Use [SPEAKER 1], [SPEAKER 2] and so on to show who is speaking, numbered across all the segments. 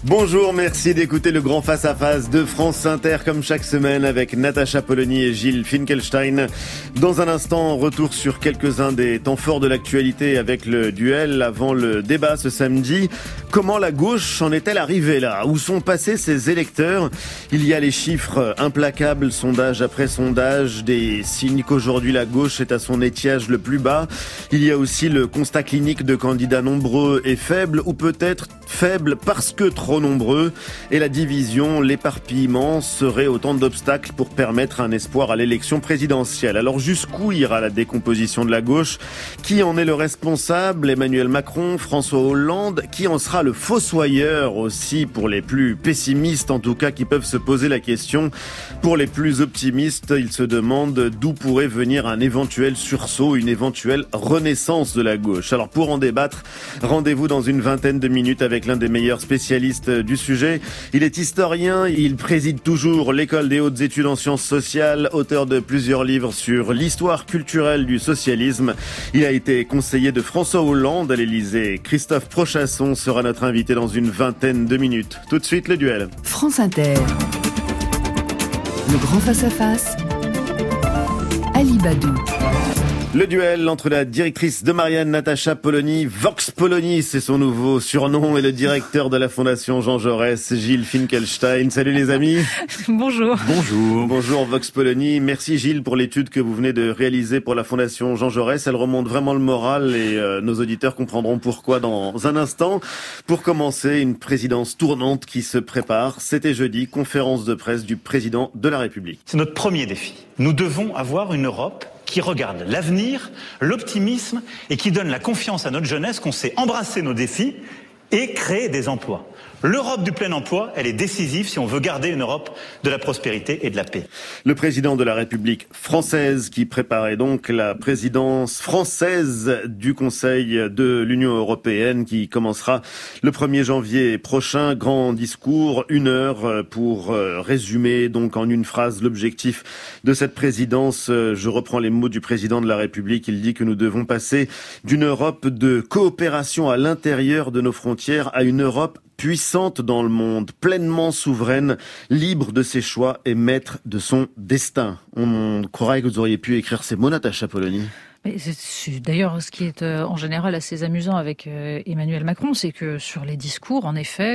[SPEAKER 1] Bonjour, merci d'écouter le grand face-à-face de France Inter comme chaque semaine avec Natacha Polony et Gilles Finkelstein. Dans un instant, retour sur quelques-uns des temps forts de l'actualité avec le duel avant le débat ce samedi. Comment la gauche en est-elle arrivée là ? Où sont passés ses électeurs ? Il y a les chiffres implacables, sondage après sondage, des signes qu'aujourd'hui la gauche est à son étiage le plus bas. Il y a aussi le constat clinique de candidats nombreux et faibles, ou peut-être faibles parce que trop nombreux, et la division, l'éparpillement seraient autant d'obstacles pour permettre un espoir à l'élection présidentielle. Alors jusqu'où ira la décomposition de la gauche ? Qui en est le responsable ? Emmanuel Macron, François Hollande ? Qui en sera le fossoyeur aussi pour les plus pessimistes, en tout cas qui peuvent se poser la question. Pour les plus optimistes, ils se demandent d'où pourrait venir un éventuel sursaut, une éventuelle renaissance de la gauche. Alors pour en débattre, rendez-vous dans une vingtaine de minutes avec l'un des meilleurs spécialistes du sujet. Il est historien, il préside toujours l'école des hautes études en sciences sociales, auteur de plusieurs livres sur l'histoire culturelle du socialisme. Il a été conseiller de François Hollande à l'Élysée. Christophe Prochasson sera notre invité dans une vingtaine de minutes. Tout de suite, le duel.
[SPEAKER 2] France Inter. Le grand face-à-face. Ali Badou.
[SPEAKER 1] Le duel entre la directrice de Marianne, Natacha Polony, Vox Polony, c'est son nouveau surnom, et le directeur de la Fondation Jean Jaurès, Gilles Finkelstein. Salut les amis.
[SPEAKER 3] Bonjour.
[SPEAKER 1] Bonjour Vox Polony. Merci Gilles pour l'étude que vous venez de réaliser pour la Fondation Jean Jaurès. Elle remonte vraiment le moral et nos auditeurs comprendront pourquoi dans un instant. Pour commencer, une présidence tournante qui se prépare. C'était jeudi, conférence de presse du président de la République.
[SPEAKER 4] C'est notre premier défi. Nous devons avoir une Europe qui regarde l'avenir, l'optimisme et qui donne la confiance à notre jeunesse qu'on sait embrasser nos défis et créer des emplois. L'Europe du plein emploi, elle est décisive si on veut garder une Europe de la prospérité et de la paix.
[SPEAKER 1] Le président de la République française qui préparait donc la présidence française du Conseil de l'Union européenne qui commencera le 1er janvier prochain. Grand discours, 1 heure pour résumer donc en une phrase l'objectif de cette présidence. Je reprends les mots du président de la République. Il dit que nous devons passer d'une Europe de coopération à l'intérieur de nos frontières à une Europe puissante dans le monde, pleinement souveraine, libre de ses choix et maître de son destin. On croirait que vous auriez pu écrire ces mots, Natacha Polony.
[SPEAKER 3] C'est d'ailleurs ce qui est en général assez amusant avec Emmanuel Macron, c'est que sur les discours, en effet,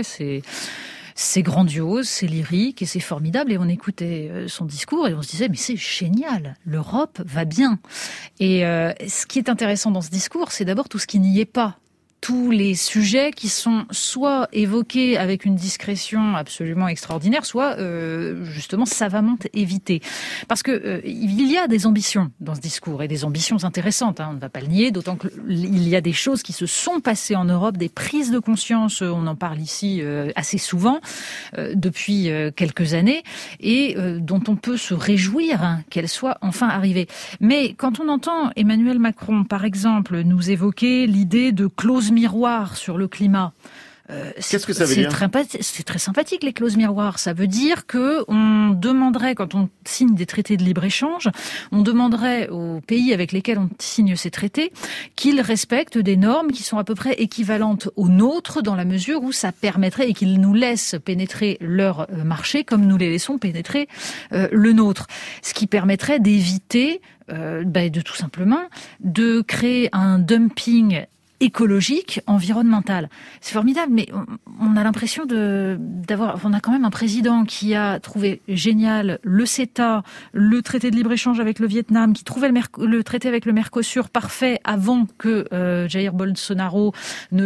[SPEAKER 3] c'est grandiose, c'est lyrique et c'est formidable. Et on écoutait son discours et on se disait mais c'est génial, l'Europe va bien. Et ce qui est intéressant dans ce discours, c'est d'abord tout ce qui n'y est pas. Tous les sujets qui sont soit évoqués avec une discrétion absolument extraordinaire, soit justement savamment évités. Parce que il y a des ambitions dans ce discours, et des ambitions intéressantes, on ne va pas le nier, d'autant qu'il y a des choses qui se sont passées en Europe, des prises de conscience, on en parle ici assez souvent, depuis quelques années, et dont on peut se réjouir qu'elles soient enfin arrivées. Mais quand on entend Emmanuel Macron, par exemple, nous évoquer l'idée de clause miroir sur le climat.
[SPEAKER 1] Qu'est-ce que ça veut dire ?
[SPEAKER 3] C'est très sympathique, les clauses miroirs. Ça veut dire que on demanderait, quand on signe des traités de libre-échange, on demanderait aux pays avec lesquels on signe ces traités qu'ils respectent des normes qui sont à peu près équivalentes aux nôtres, dans la mesure où ça permettrait, et qu'ils nous laissent pénétrer leur marché comme nous les laissons pénétrer le nôtre. Ce qui permettrait d'éviter de tout simplement de créer un dumping écologique, environnemental. C'est formidable, mais on a l'impression on a quand même un président qui a trouvé génial le CETA, le traité de libre-échange avec le Vietnam, qui trouvait le traité avec le Mercosur parfait avant que Jair Bolsonaro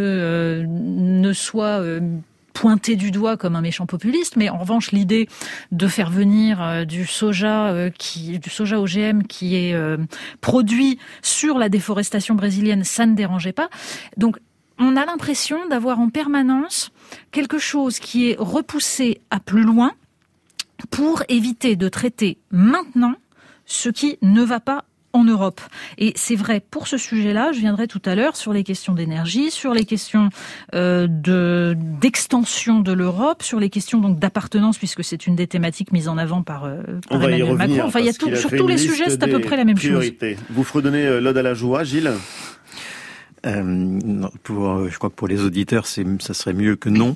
[SPEAKER 3] ne soit pointé du doigt comme un méchant populiste, mais en revanche l'idée de faire venir du soja OGM qui est produit sur la déforestation brésilienne, ça ne dérangeait pas. Donc on a l'impression d'avoir en permanence quelque chose qui est repoussé à plus loin pour éviter de traiter maintenant ce qui ne va pas en Europe. Et c'est vrai pour ce sujet-là, je viendrai tout à l'heure sur les questions d'énergie, sur les questions d'extension de l'Europe, sur les questions donc d'appartenance, puisque c'est une des thématiques mises en avant par Emmanuel Macron. Enfin, il y a sur tous les sujets, c'est à peu près la même chose.
[SPEAKER 1] Vous fredonnez l'ode à la joie, Gilles ?
[SPEAKER 5] Je crois que pour les auditeurs, ça serait mieux que non.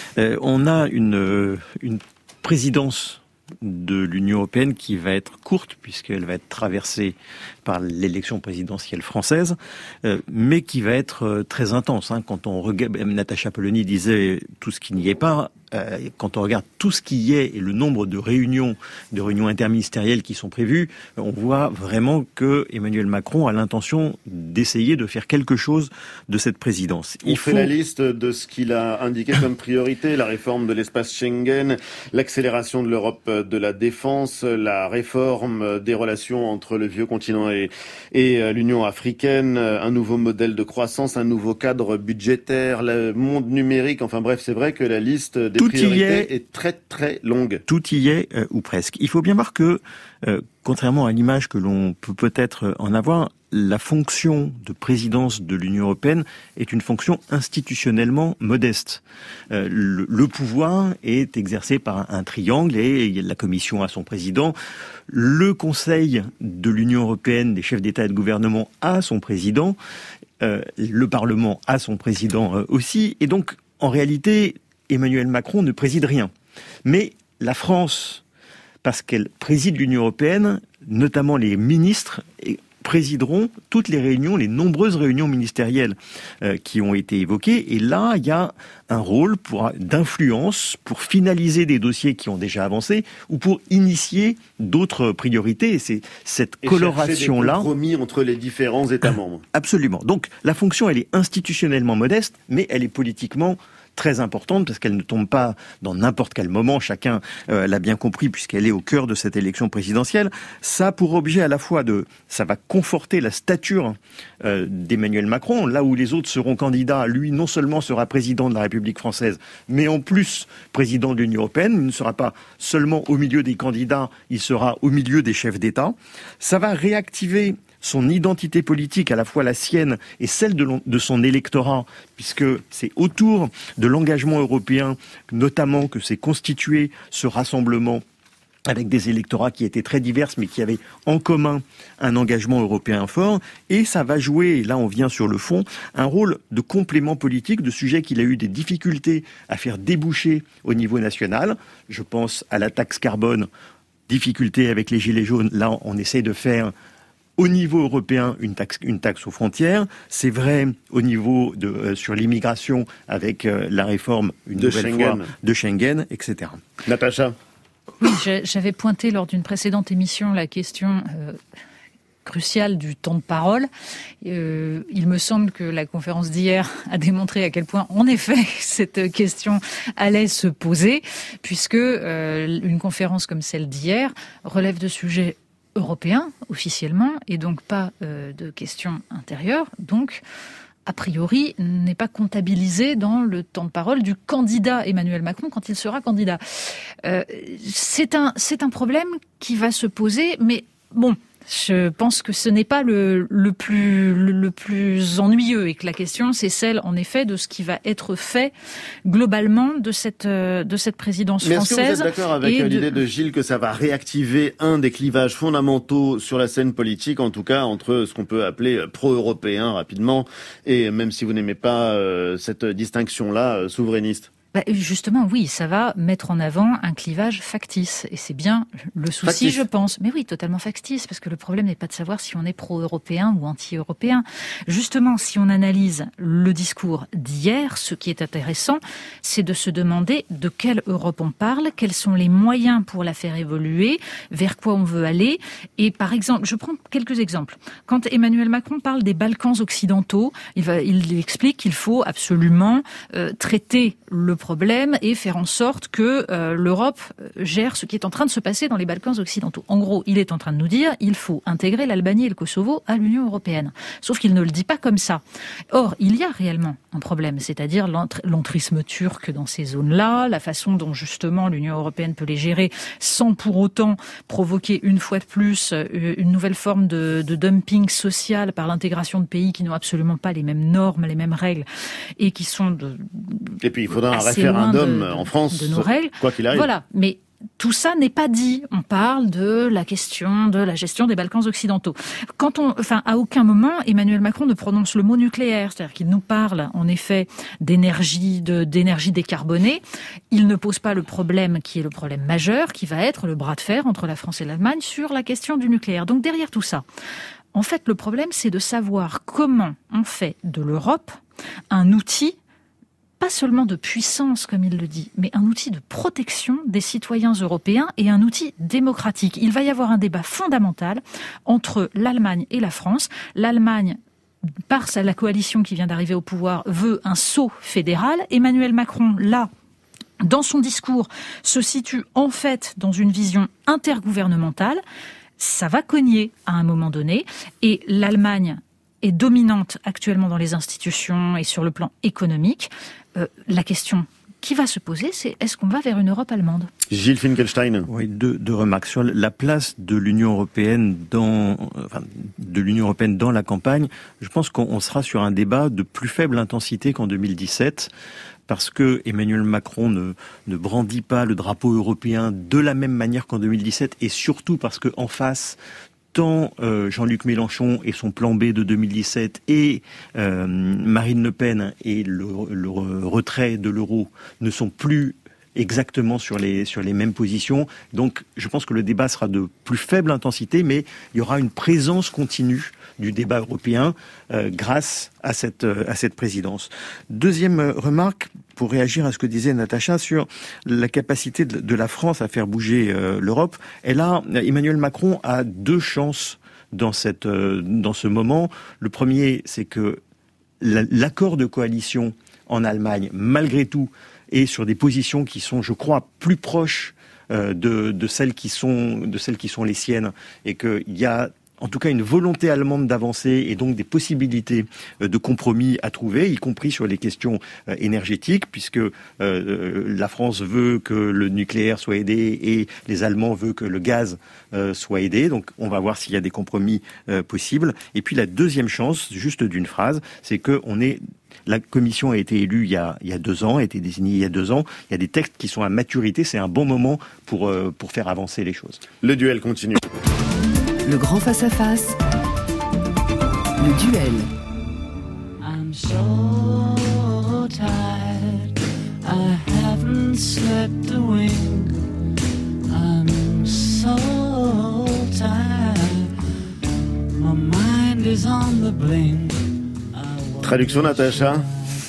[SPEAKER 5] On a une présidence de l'Union européenne qui va être courte, puisqu'elle va être traversée par l'élection présidentielle française, mais qui va être très intense. Quand on regarde, Natacha Polony disait tout ce qui n'y est pas. Quand on regarde tout ce qui y est et le nombre de réunions interministérielles qui sont prévues, on voit vraiment que Emmanuel Macron a l'intention d'essayer de faire quelque chose de cette présidence.
[SPEAKER 1] Il fait la liste de ce qu'il a indiqué comme priorité, la réforme de l'espace Schengen, l'accélération de l'Europe de la défense, la réforme des relations entre le vieux continent et l'Union africaine, un nouveau modèle de croissance, un nouveau cadre budgétaire, le monde numérique, enfin bref, c'est vrai que la liste des priorités est très très longue.
[SPEAKER 5] Tout y est, ou presque. Il faut bien voir que, contrairement à l'image que l'on peut peut-être en avoir, la fonction de présidence de l'Union européenne est une fonction institutionnellement modeste. Le pouvoir est exercé par un triangle et la Commission a son président. Le Conseil de l'Union européenne, des chefs d'État et de gouvernement, a son président. Le Parlement a son président aussi. Et donc, en réalité, Emmanuel Macron ne préside rien. Mais la France, parce qu'elle préside l'Union européenne, notamment les ministres, présideront toutes les réunions, les nombreuses réunions ministérielles qui ont été évoquées. Et là, il y a un rôle d'influence pour finaliser des dossiers qui ont déjà avancé ou pour initier d'autres priorités. Et c'est cette coloration-là...
[SPEAKER 1] des compromis entre les différents États membres.
[SPEAKER 5] Absolument. Donc, la fonction, elle est institutionnellement modeste, mais elle est politiquement très importante parce qu'elle ne tombe pas dans n'importe quel moment, chacun l'a bien compris puisqu'elle est au cœur de cette élection présidentielle. Ça a pour objet à la fois ça va conforter la stature d'Emmanuel Macron, là où les autres seront candidats, lui non seulement sera président de la République française, mais en plus président de l'Union européenne, il ne sera pas seulement au milieu des candidats, il sera au milieu des chefs d'État. Ça va réactiver son identité politique, à la fois la sienne et celle de son électorat, puisque c'est autour de l'engagement européen, notamment, que s'est constitué ce rassemblement avec des électorats qui étaient très divers, mais qui avaient en commun un engagement européen fort. Et ça va jouer, et là on vient sur le fond, un rôle de complément politique de sujets qu'il a eu des difficultés à faire déboucher au niveau national. Je pense à la taxe carbone, difficulté avec les gilets jaunes. Là, on essaie de faire au niveau européen une taxe aux frontières. C'est vrai au niveau sur l'immigration avec la réforme de Schengen, etc.
[SPEAKER 1] Natacha.
[SPEAKER 3] Oui, j'avais pointé lors d'une précédente émission la question cruciale du temps de parole. Il me semble que la conférence d'hier a démontré à quel point, en effet, cette question allait se poser, puisque une conférence comme celle d'hier relève de sujets européen, officiellement, et donc pas de questions intérieures, donc a priori n'est pas comptabilisé dans le temps de parole du candidat Emmanuel Macron quand il sera candidat. C'est un problème qui va se poser, mais bon, je pense que ce n'est pas le plus ennuyeux et que la question, c'est celle, en effet, de ce qui va être fait globalement de cette présidence française.
[SPEAKER 1] Mais est-ce que vous êtes d'accord avec l'idée de Gilles que ça va réactiver un des clivages fondamentaux sur la scène politique, en tout cas entre ce qu'on peut appeler pro-européen rapidement, et même si vous n'aimez pas cette distinction-là, souverainiste?
[SPEAKER 3] Justement, oui, ça va mettre en avant un clivage factice. Et c'est bien le souci, factice. Je pense. Mais oui, totalement factice, parce que le problème n'est pas de savoir si on est pro-européen ou anti-européen. Justement, si on analyse le discours d'hier, ce qui est intéressant, c'est de se demander de quelle Europe on parle, quels sont les moyens pour la faire évoluer, vers quoi on veut aller. Et par exemple, je prends quelques exemples. Quand Emmanuel Macron parle des Balkans occidentaux, il explique qu'il faut absolument traiter le problème et faire en sorte que l'Europe gère ce qui est en train de se passer dans les Balkans occidentaux. En gros, il est en train de nous dire il faut intégrer l'Albanie et le Kosovo à l'Union européenne. Sauf qu'il ne le dit pas comme ça. Or, il y a réellement un problème, c'est-à-dire l'entrisme turc dans ces zones-là, la façon dont justement l'Union européenne peut les gérer sans pour autant provoquer une fois de plus une nouvelle forme de dumping social par l'intégration de pays qui n'ont absolument pas les mêmes normes, les mêmes règles et qui sont
[SPEAKER 1] Et puis il faudra un référendum en France,
[SPEAKER 3] de nos règles.
[SPEAKER 1] Quoi qu'il arrive.
[SPEAKER 3] Voilà, mais tout ça n'est pas dit. On parle de la question de la gestion des Balkans occidentaux. À aucun moment, Emmanuel Macron ne prononce le mot nucléaire. C'est-à-dire qu'il nous parle, en effet, d'énergie décarbonée. Il ne pose pas le problème qui est le problème majeur, qui va être le bras de fer entre la France et l'Allemagne sur la question du nucléaire. Donc derrière tout ça, en fait, le problème, c'est de savoir comment on fait de l'Europe un outil, pas seulement de puissance, comme il le dit, mais un outil de protection des citoyens européens et un outil démocratique. Il va y avoir un débat fondamental entre l'Allemagne et la France. L'Allemagne, par la coalition qui vient d'arriver au pouvoir, veut un saut fédéral. Emmanuel Macron, là, dans son discours, se situe en fait dans une vision intergouvernementale. Ça va cogner à un moment donné, et l'Allemagne est dominante actuellement dans les institutions et sur le plan économique. La question qui va se poser, c'est est-ce qu'on va vers une Europe allemande ?
[SPEAKER 1] Gilles Finkelstein.
[SPEAKER 5] Oui, deux remarques sur la place de l'Union européenne dans la campagne. Je pense qu'on sera sur un débat de plus faible intensité qu'en 2017. Parce que Emmanuel Macron ne brandit pas le drapeau européen de la même manière qu'en 2017, et surtout parce que en face, tant Jean-Luc Mélenchon et son plan B de 2017 et Marine Le Pen et le retrait de l'euro ne sont plus exactement sur les mêmes positions. Donc je pense que le débat sera de plus faible intensité, mais il y aura une présence continue du débat européen grâce à cette présidence. Deuxième remarque, pour réagir à ce que disait Natacha sur la capacité de la France à faire bouger l'Europe. Emmanuel Macron a deux chances dans ce moment. Le premier, c'est que l'accord de coalition en Allemagne, malgré tout, est sur des positions qui sont, je crois, plus proches de celles qui sont les siennes, et qu'il y a en tout cas une volonté allemande d'avancer et donc des possibilités de compromis à trouver, y compris sur les questions énergétiques, puisque la France veut que le nucléaire soit aidé et les Allemands veulent que le gaz soit aidé. Donc on va voir s'il y a des compromis possibles. Et puis la deuxième chance, juste d'une phrase, c'est que la commission a été élue il y a 2 ans, a été désignée il y a 2 ans. Il y a des textes qui sont à maturité. C'est un bon moment pour faire avancer les choses.
[SPEAKER 1] Le duel continue.
[SPEAKER 2] Le grand face-à-face. Le duel.
[SPEAKER 6] I'm so tired. I haven't slept a wink. I'm so tired. My mind is on the blink.
[SPEAKER 1] Traduction, Natacha.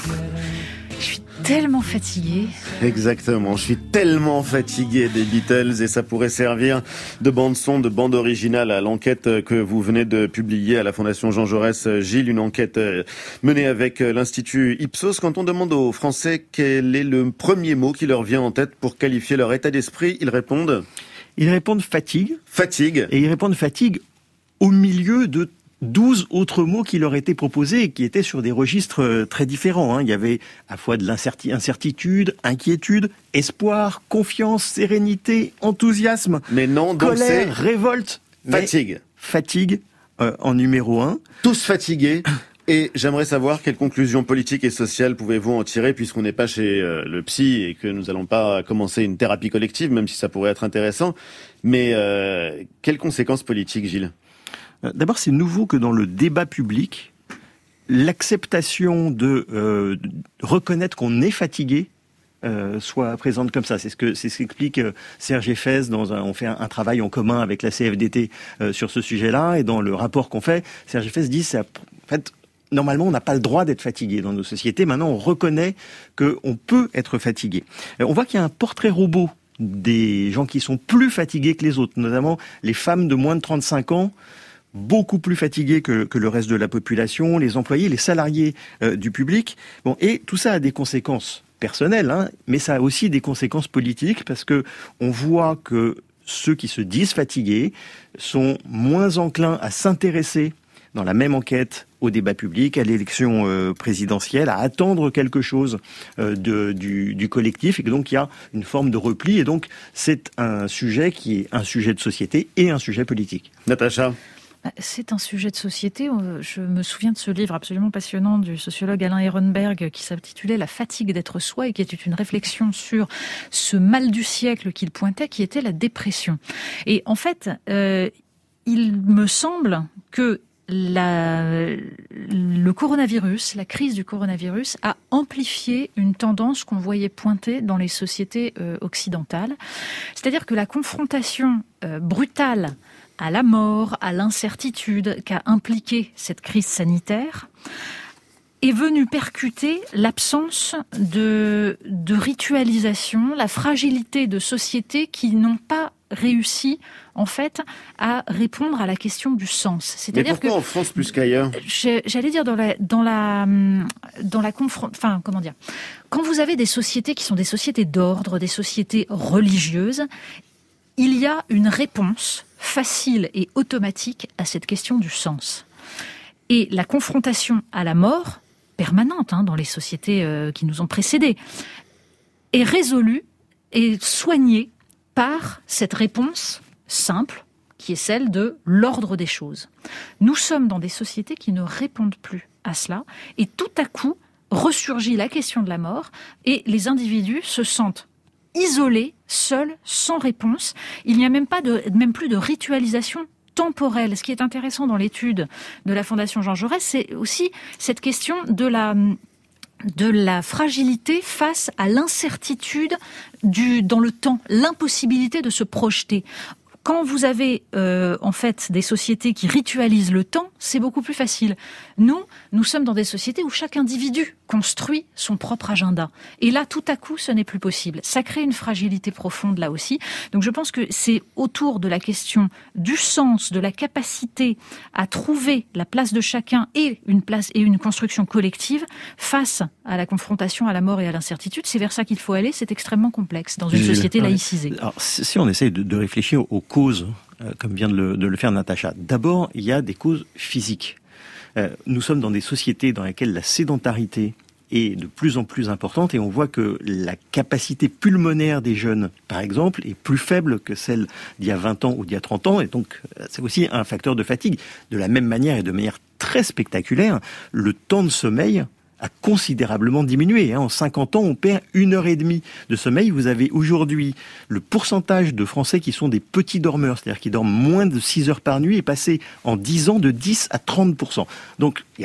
[SPEAKER 3] Je suis tellement fatiguée.
[SPEAKER 1] Exactement, je suis tellement fatigué des Beatles, et ça pourrait servir de bande-son, de bande originale à l'enquête que vous venez de publier à la Fondation Jean Jaurès. Gilles, une enquête menée avec l'Institut Ipsos. Quand on demande aux Français quel est le premier mot qui leur vient en tête pour qualifier leur état d'esprit, ils répondent
[SPEAKER 5] fatigue.
[SPEAKER 1] Fatigue.
[SPEAKER 5] Et ils répondent fatigue au milieu de 12 autres mots qui leur étaient proposés et qui étaient sur des registres très différents. Il y avait à la fois de l'incertitude, inquiétude, espoir, confiance, sérénité, enthousiasme,
[SPEAKER 1] mais non, donc
[SPEAKER 5] colère, révolte.
[SPEAKER 1] Fatigue.
[SPEAKER 5] Fatigue en numéro 1.
[SPEAKER 1] Tous fatigués. Et j'aimerais savoir quelles conclusions politiques et sociales pouvez-vous en tirer, puisqu'on n'est pas chez le psy et que nous n'allons pas commencer une thérapie collective, même si ça pourrait être intéressant. Mais quelles conséquences politiques, Gilles ?
[SPEAKER 5] D'abord, c'est nouveau que dans le débat public, l'acceptation de reconnaître qu'on est fatigué soit présente comme ça. C'est ce qu'explique Serge Effès on fait un travail en commun avec la CFDT sur ce sujet-là, et dans le rapport qu'on fait, Serge Effès dit en fait, normalement, on n'a pas le droit d'être fatigué dans nos sociétés. Maintenant, on reconnaît qu'on peut être fatigué. On voit qu'il y a un portrait robot des gens qui sont plus fatigués que les autres, notamment les femmes de moins de 35 ans, beaucoup plus fatigués que le reste de la population, les employés, les salariés du public. Bon, et tout ça a des conséquences personnelles, mais ça a aussi des conséquences politiques, parce que on voit que ceux qui se disent fatigués sont moins enclins à s'intéresser dans la même enquête au débat public, à l'élection présidentielle, à attendre quelque chose du collectif, et que donc il y a une forme de repli, et donc c'est un sujet qui est un sujet de société et un sujet politique.
[SPEAKER 1] Natacha.
[SPEAKER 3] C'est un sujet de société. Je me souviens de ce livre absolument passionnant du sociologue Alain Ehrenberg qui s'intitulait « La fatigue d'être soi » et qui était une réflexion sur ce mal du siècle qu'il pointait, qui était la dépression. Et en fait, il me semble que le coronavirus, la crise du coronavirus a amplifié une tendance qu'on voyait pointer dans les sociétés occidentales. C'est-à-dire que la confrontation brutale à la mort, à l'incertitude qu'a impliqué cette crise sanitaire, est venue percuter l'absence de ritualisation, la fragilité de sociétés qui n'ont pas réussi, en fait, à répondre à la question du sens.
[SPEAKER 1] C'est-à-dire mais pourquoi en France plus qu'ailleurs ?
[SPEAKER 3] J'allais dire quand vous avez des sociétés qui sont des sociétés d'ordre, des sociétés religieuses, il y a une réponse facile et automatique à cette question du sens. Et la confrontation à la mort, permanente dans les sociétés qui nous ont précédés, est résolue et soignée par cette réponse simple, qui est celle de l'ordre des choses. Nous sommes dans des sociétés qui ne répondent plus à cela, et tout à coup ressurgit la question de la mort, et les individus se sentent isolés, seuls, sans réponse. Il n'y a même plus de ritualisation temporelle. Ce qui est intéressant dans l'étude de la Fondation Jean Jaurès, c'est aussi cette question de la fragilité face à l'incertitude dans le temps, l'impossibilité de se projeter. Quand vous avez en fait des sociétés qui ritualisent le temps, c'est beaucoup plus facile. Nous sommes dans des sociétés où chaque individu construit son propre agenda. Et là, tout à coup, ce n'est plus possible. Ça crée une fragilité profonde là aussi. Donc je pense que c'est autour de la question du sens, de la capacité à trouver la place de chacun et une construction collective face à la confrontation à la mort et à l'incertitude. C'est vers ça qu'il faut aller. C'est extrêmement complexe dans une société laïcisée.
[SPEAKER 5] Alors, si on essaye de réfléchir aux causes, comme vient de le faire Natacha, d'abord, il y a des causes physiques. Nous sommes dans des sociétés dans lesquelles la sédentarité est de plus en plus importante et on voit que la capacité pulmonaire des jeunes, par exemple, est plus faible que celle d'il y a 20 ans ou d'il y a 30 ans et donc c'est aussi un facteur de fatigue. De la même manière et de manière très spectaculaire, le temps de sommeil a considérablement diminué. En 50 ans, on perd 1h30 de sommeil. Vous avez aujourd'hui le pourcentage de Français qui sont des petits dormeurs, c'est-à-dire qui dorment moins de 6 heures par nuit, est passé en 10 ans de 10 à 30%. Donc, il y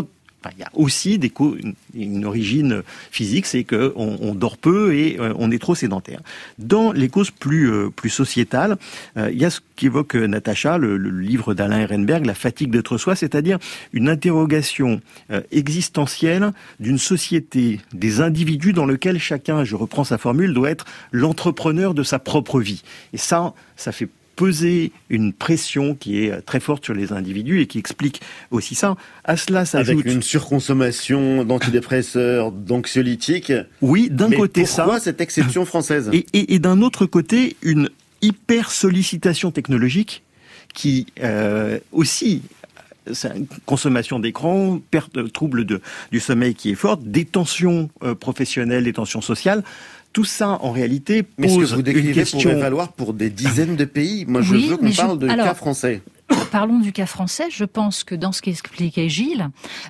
[SPEAKER 5] a aussi une origine physique, c'est qu'on dort peu et on est trop sédentaire. Dans les causes plus sociétales, il y a ce qu'évoque Natacha, le livre d'Alain Ehrenberg, La fatigue d'être soi, c'est-à-dire une interrogation existentielle d'une société, des individus dans lequel chacun, je reprends sa formule, doit être l'entrepreneur de sa propre vie. Et ça fait peser une pression qui est très forte sur les individus et qui explique aussi ça. À cela s'ajoute...
[SPEAKER 1] Avec une surconsommation d'antidépresseurs, d'anxiolytiques.
[SPEAKER 5] Oui, d'un côté ça.
[SPEAKER 1] Pourquoi cette exception française ?
[SPEAKER 5] Et d'un autre côté, une hyper sollicitation technologique qui aussi... C'est une consommation d'écran, trouble du sommeil qui est forte, des tensions professionnelles, des tensions sociales. Tout ça, en réalité, pose
[SPEAKER 1] mais ce que vous décrivez
[SPEAKER 5] une question...
[SPEAKER 1] pourrait valoir pour des dizaines de pays. Moi, je veux qu'on parle de cas français.
[SPEAKER 3] Parlons du cas français. Je pense que dans ce qu'expliquait Gilles,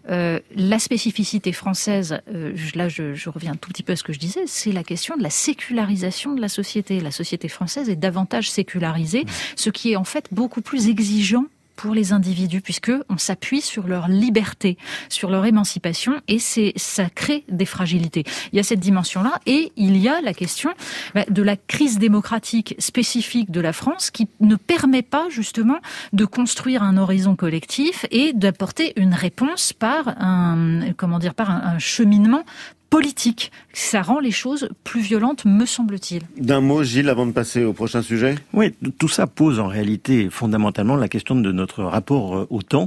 [SPEAKER 3] la spécificité française, là je reviens un tout petit peu à ce que je disais, c'est la question de la sécularisation de la société. La société française est davantage sécularisée, ce qui est en fait beaucoup plus exigeant pour les individus, puisque on s'appuie sur leur liberté, sur leur émancipation, et ça crée des fragilités. Il y a cette dimension-là, et il y a la question de la crise démocratique spécifique de la France, qui ne permet pas justement de construire un horizon collectif et d'apporter une réponse par un cheminement politique. Ça rend les choses plus violentes, me semble-t-il.
[SPEAKER 1] D'un mot, Gilles, avant de passer au prochain sujet ?
[SPEAKER 5] Oui, tout ça pose en réalité fondamentalement la question de notre rapport au temps,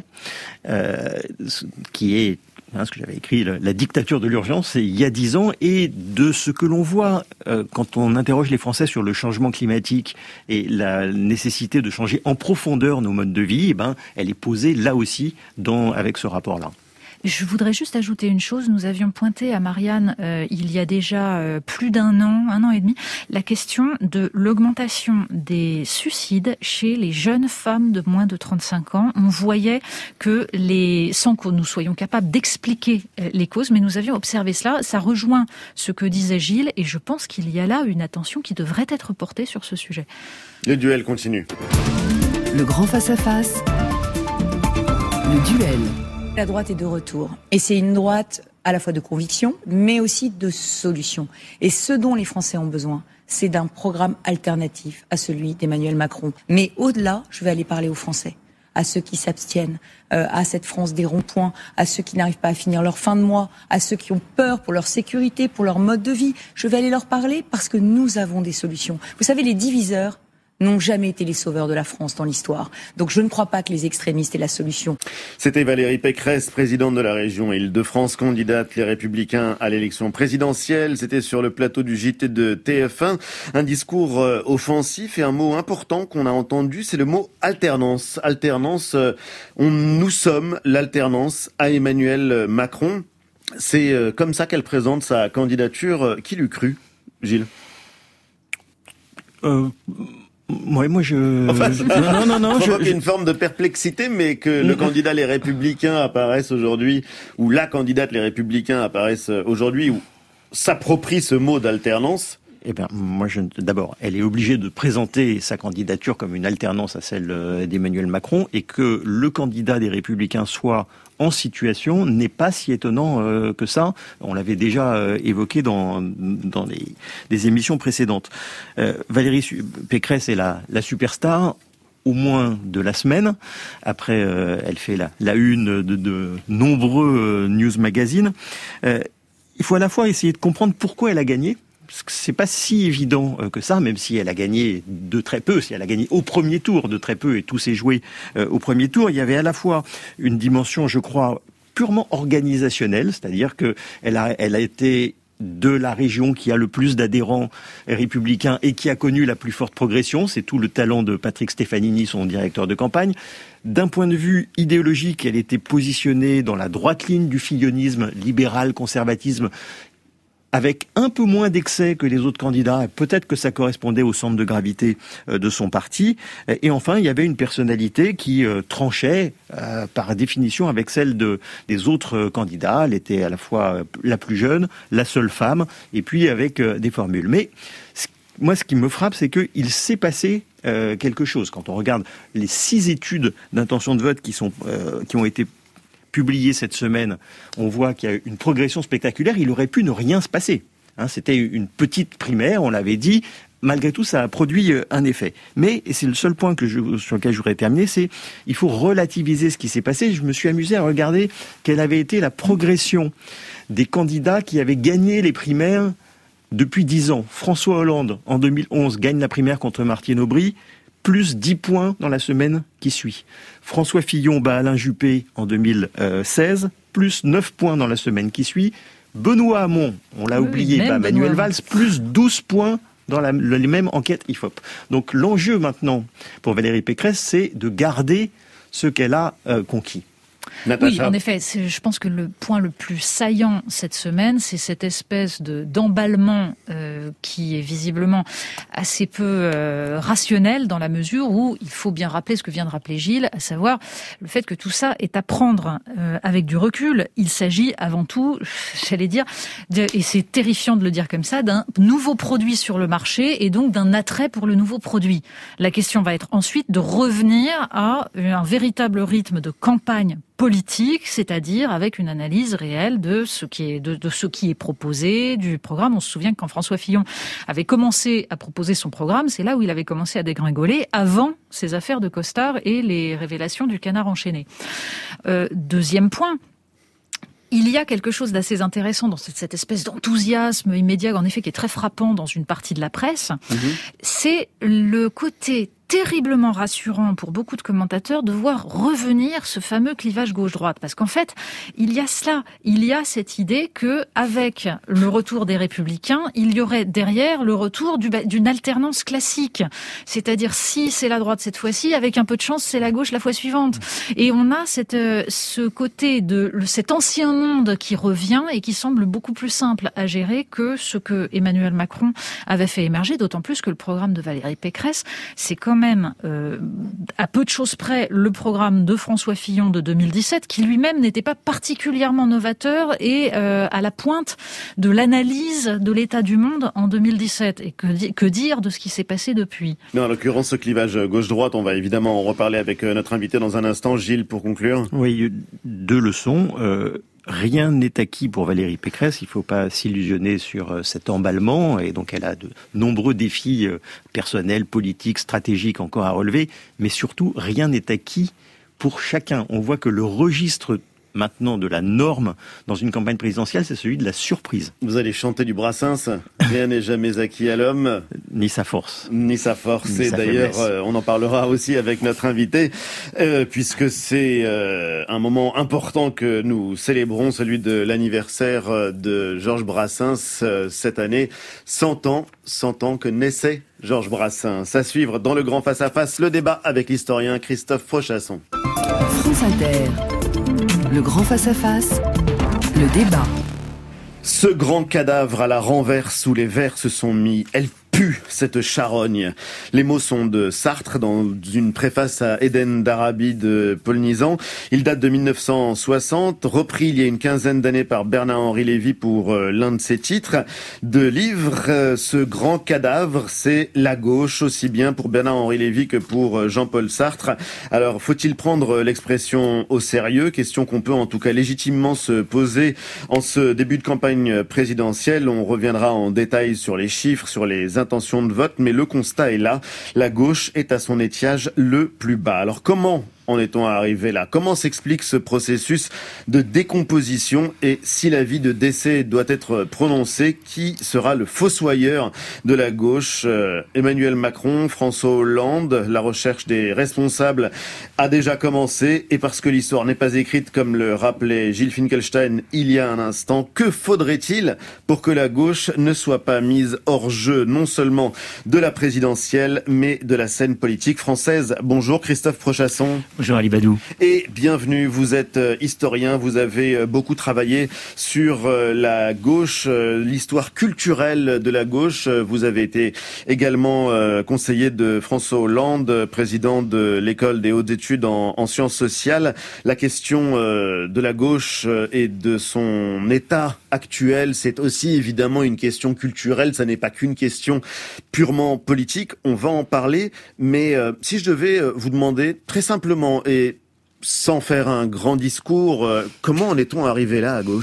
[SPEAKER 5] qui est ce que j'avais écrit, la dictature de l'urgence, c'est il y a 10 ans, et de ce que l'on voit quand on interroge les Français sur le changement climatique et la nécessité de changer en profondeur nos modes de vie, elle est posée là aussi avec ce rapport-là.
[SPEAKER 3] Je voudrais juste ajouter une chose. Nous avions pointé à Marianne, il y a déjà plus un an et demi, la question de l'augmentation des suicides chez les jeunes femmes de moins de 35 ans. On voyait que sans que nous soyons capables d'expliquer les causes, mais nous avions observé cela. Ça rejoint ce que disait Gilles, et je pense qu'il y a là une attention qui devrait être portée sur ce sujet.
[SPEAKER 1] Le duel continue.
[SPEAKER 2] Le grand face-à-face. Le duel.
[SPEAKER 7] La droite est de retour. Et c'est une droite à la fois de conviction, mais aussi de solution. Et ce dont les Français ont besoin, c'est d'un programme alternatif à celui d'Emmanuel Macron. Mais au-delà, je vais aller parler aux Français, à ceux qui s'abstiennent, à cette France des ronds-points, à ceux qui n'arrivent pas à finir leur fin de mois, à ceux qui ont peur pour leur sécurité, pour leur mode de vie. Je vais aller leur parler parce que nous avons des solutions. Vous savez, les diviseurs n'ont jamais été les sauveurs de la France dans l'histoire. Donc je ne crois pas que les extrémistes aient la solution.
[SPEAKER 1] C'était Valérie Pécresse, présidente de la région Île-de-France, candidate Les Républicains à l'élection présidentielle. C'était sur le plateau du JT de TF1. Un discours offensif et un mot important qu'on a entendu, c'est le mot alternance. Alternance, nous sommes l'alternance à Emmanuel Macron. C'est comme ça qu'elle présente sa candidature. Qui l'eût cru, Gilles ?
[SPEAKER 5] Moi, je...
[SPEAKER 1] Enfin,
[SPEAKER 5] non.
[SPEAKER 1] Provoque une forme de perplexité, mais que le candidat Les Républicains apparaisse aujourd'hui, ou la candidate Les Républicains apparaisse aujourd'hui, ou s'approprie ce mot d'alternance.
[SPEAKER 5] Eh bien, moi, d'abord, elle est obligée de présenter sa candidature comme une alternance à celle d'Emmanuel Macron, et que le candidat des Républicains soit en situation n'est pas si étonnant que ça. On l'avait déjà évoqué dans des émissions précédentes. Valérie Pécresse est la superstar, au moins de la semaine. Après, elle fait la une de nombreux news magazines. Il faut à la fois essayer de comprendre pourquoi elle a gagné. Parce que c'est pas si évident que ça, même si elle a gagné de très peu, si elle a gagné au premier tour de très peu et tout s'est joué au premier tour. Il y avait à la fois une dimension, je crois, purement organisationnelle, c'est-à-dire que elle a été de la région qui a le plus d'adhérents républicains et qui a connu la plus forte progression. C'est tout le talent de Patrick Stefanini, son directeur de campagne. D'un point de vue idéologique, elle était positionnée dans la droite ligne du fillonisme, libéral, conservatisme, avec un peu moins d'excès que les autres candidats, et peut-être que ça correspondait au centre de gravité de son parti. Et enfin, il y avait une personnalité qui tranchait par définition avec celle des autres candidats. Elle était à la fois la plus jeune, la seule femme, et puis avec des formules. Mais moi, ce qui me frappe, c'est qu'il s'est passé quelque chose. Quand on regarde les 6 études d'intention de vote qui ont été publié cette semaine, on voit qu'il y a une progression spectaculaire. Il aurait pu ne rien se passer. C'était une petite primaire, on l'avait dit. Malgré tout, ça a produit un effet. Mais, et c'est le seul point sur lequel je voudrais terminer, c'est il faut relativiser ce qui s'est passé. Je me suis amusé à regarder quelle avait été la progression des candidats qui avaient gagné les primaires depuis 10 ans. François Hollande, en 2011, gagne la primaire contre Martine Aubry, plus 10 points dans la semaine qui suit. François Fillon bat Alain Juppé en 2016, plus 9 points dans la semaine qui suit. Benoît Hamon, on l'a oublié, bat Manuel Valls, plus 12 points dans les mêmes enquêtes IFOP. Donc l'enjeu maintenant pour Valérie Pécresse, c'est de garder ce qu'elle a conquis.
[SPEAKER 1] Natacha.
[SPEAKER 3] Oui, en effet, je pense que le point le plus saillant cette semaine, c'est cette espèce d'emballement qui est visiblement assez peu rationnel dans la mesure où il faut bien rappeler ce que vient de rappeler Gilles, à savoir le fait que tout ça est à prendre avec du recul. Il s'agit avant tout, j'allais dire, et c'est terrifiant de le dire comme ça, d'un nouveau produit sur le marché et donc d'un attrait pour le nouveau produit. La question va être ensuite de revenir à un véritable rythme de campagne politique, c'est-à-dire avec une analyse réelle de ce qui est proposé, du programme. On se souvient que quand François Fillon avait commencé à proposer son programme, c'est là où il avait commencé à dégringoler avant ces affaires de costard et les révélations du canard enchaîné. Deuxième point, il y a quelque chose d'assez intéressant dans cette espèce d'enthousiasme immédiat, en effet, qui est très frappant dans une partie de la presse. C'est le côté terriblement rassurant pour beaucoup de commentateurs de voir revenir ce fameux clivage gauche-droite. Parce qu'en fait, il y a cette idée que avec le retour des Républicains, il y aurait derrière le retour d'une alternance classique. C'est-à-dire, si c'est la droite cette fois-ci, avec un peu de chance, c'est la gauche la fois suivante. Et on a ce côté de cet ancien monde qui revient et qui semble beaucoup plus simple à gérer que ce que Emmanuel Macron avait fait émerger, d'autant plus que le programme de Valérie Pécresse, c'est quand même, à peu de choses près, le programme de François Fillon de 2017, qui lui-même n'était pas particulièrement novateur et à la pointe de l'analyse de l'état du monde en 2017. Et que dire de ce qui s'est passé depuis ?
[SPEAKER 1] Non, en l'occurrence, ce clivage gauche-droite, on va évidemment en reparler avec notre invité dans un instant. Gilles, pour conclure.
[SPEAKER 5] Oui, 2 leçons. Rien n'est acquis pour Valérie Pécresse, il ne faut pas s'illusionner sur cet emballement, et donc elle a de nombreux défis personnels, politiques, stratégiques encore à relever, mais surtout rien n'est acquis pour chacun. On voit que le registre maintenant de la norme dans une campagne présidentielle, c'est celui de la surprise.
[SPEAKER 1] Vous allez chanter du Brassens, rien n'est jamais acquis à l'homme.
[SPEAKER 5] Ni sa force.
[SPEAKER 1] Ni sa force, et d'ailleurs on en parlera aussi avec notre invité, puisque c'est un moment important que nous célébrons, celui de l'anniversaire de Georges Brassens cette année, 100 ans que naissait Georges Brassens. À suivre dans le grand face-à-face, le débat avec l'historien Christophe Prochasson.
[SPEAKER 2] France Inter. Le grand face-à-face, le débat.
[SPEAKER 1] Ce grand cadavre à la renverse où les vers se sont mis, elle pue cette charogne. Les mots sont de Sartre dans une préface à Éden d'Arabie de Paul Nizan. Il date de 1960, repris il y a une quinzaine d'années par Bernard-Henri Lévy pour l'un de ses titres de livre. Ce grand cadavre, c'est la gauche, aussi bien pour Bernard-Henri Lévy que pour Jean-Paul Sartre. Alors, faut-il prendre l'expression au sérieux? Question qu'on peut en tout cas légitimement se poser en ce début de campagne présidentielle. On reviendra en détail sur les chiffres, sur les intentions de vote, mais le constat est là. La gauche est à son étiage le plus bas. Alors comment en est-on arrivé là? Comment s'explique ce processus de décomposition? Et si l'avis de décès doit être prononcé, qui sera le fossoyeur de la gauche? Emmanuel Macron, François Hollande? La recherche des responsables a déjà commencé. Et parce que l'histoire n'est pas écrite, comme le rappelait Gilles Finkelstein il y a un instant, que faudrait-il pour que la gauche ne soit pas mise hors jeu, non seulement de la présidentielle, mais de la scène politique française? Bonjour Christophe Prochasson.
[SPEAKER 5] Bonjour Ali Badou.
[SPEAKER 1] Et bienvenue, vous êtes historien, vous avez beaucoup travaillé sur la gauche, l'histoire culturelle de la gauche. Vous avez été également conseiller de François Hollande, président de l'école des hautes études en sciences sociales. La question de la gauche et de son état actuel, c'est aussi évidemment une question culturelle, ça n'est pas qu'une question purement politique, on va en parler, mais si je devais vous demander très simplement et sans faire un grand discours, comment en est-on arrivé là à gauche ?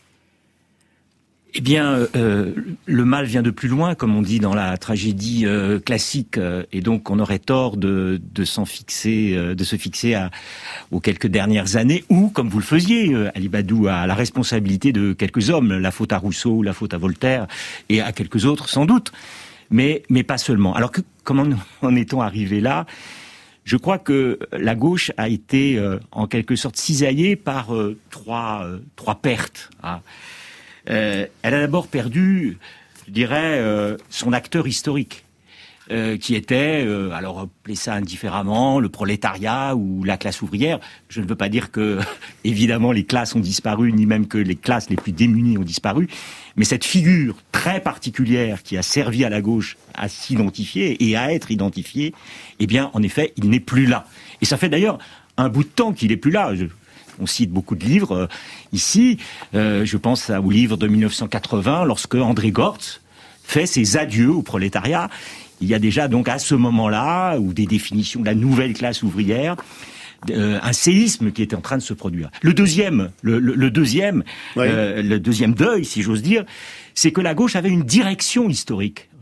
[SPEAKER 8] Eh bien, le mal vient de plus loin, comme on dit dans la tragédie classique, et donc on aurait tort de se fixer aux quelques dernières années, ou, comme vous le faisiez, Ali Badou, à la responsabilité de quelques hommes, la faute à Rousseau, la faute à Voltaire, et à quelques autres sans doute, mais pas seulement. Alors comment en est-on arrivé là ? Je crois que la gauche a été en quelque sorte cisaillée par trois pertes. Hein. Elle a d'abord perdu, je dirais, son acteur historique, qui était, alors appelez ça indifféremment, le prolétariat ou la classe ouvrière. Je ne veux pas dire que, évidemment, les classes ont disparu, ni même que les classes les plus démunies ont disparu, mais cette figure très particulière qui a servi à la gauche à s'identifier et à être identifiée, eh bien, en effet, il n'est plus là. Et ça fait d'ailleurs un bout de temps qu'il n'est plus là. On cite beaucoup de livres ici. Je pense au livre de 1980, lorsque André Gortz fait ses adieux au prolétariat. Il y a déjà donc à ce moment-là, ou des définitions de la nouvelle classe ouvrière, un séisme qui était en train de se produire. Le deuxième deuil, si j'ose dire, c'est que la gauche avait une direction historique.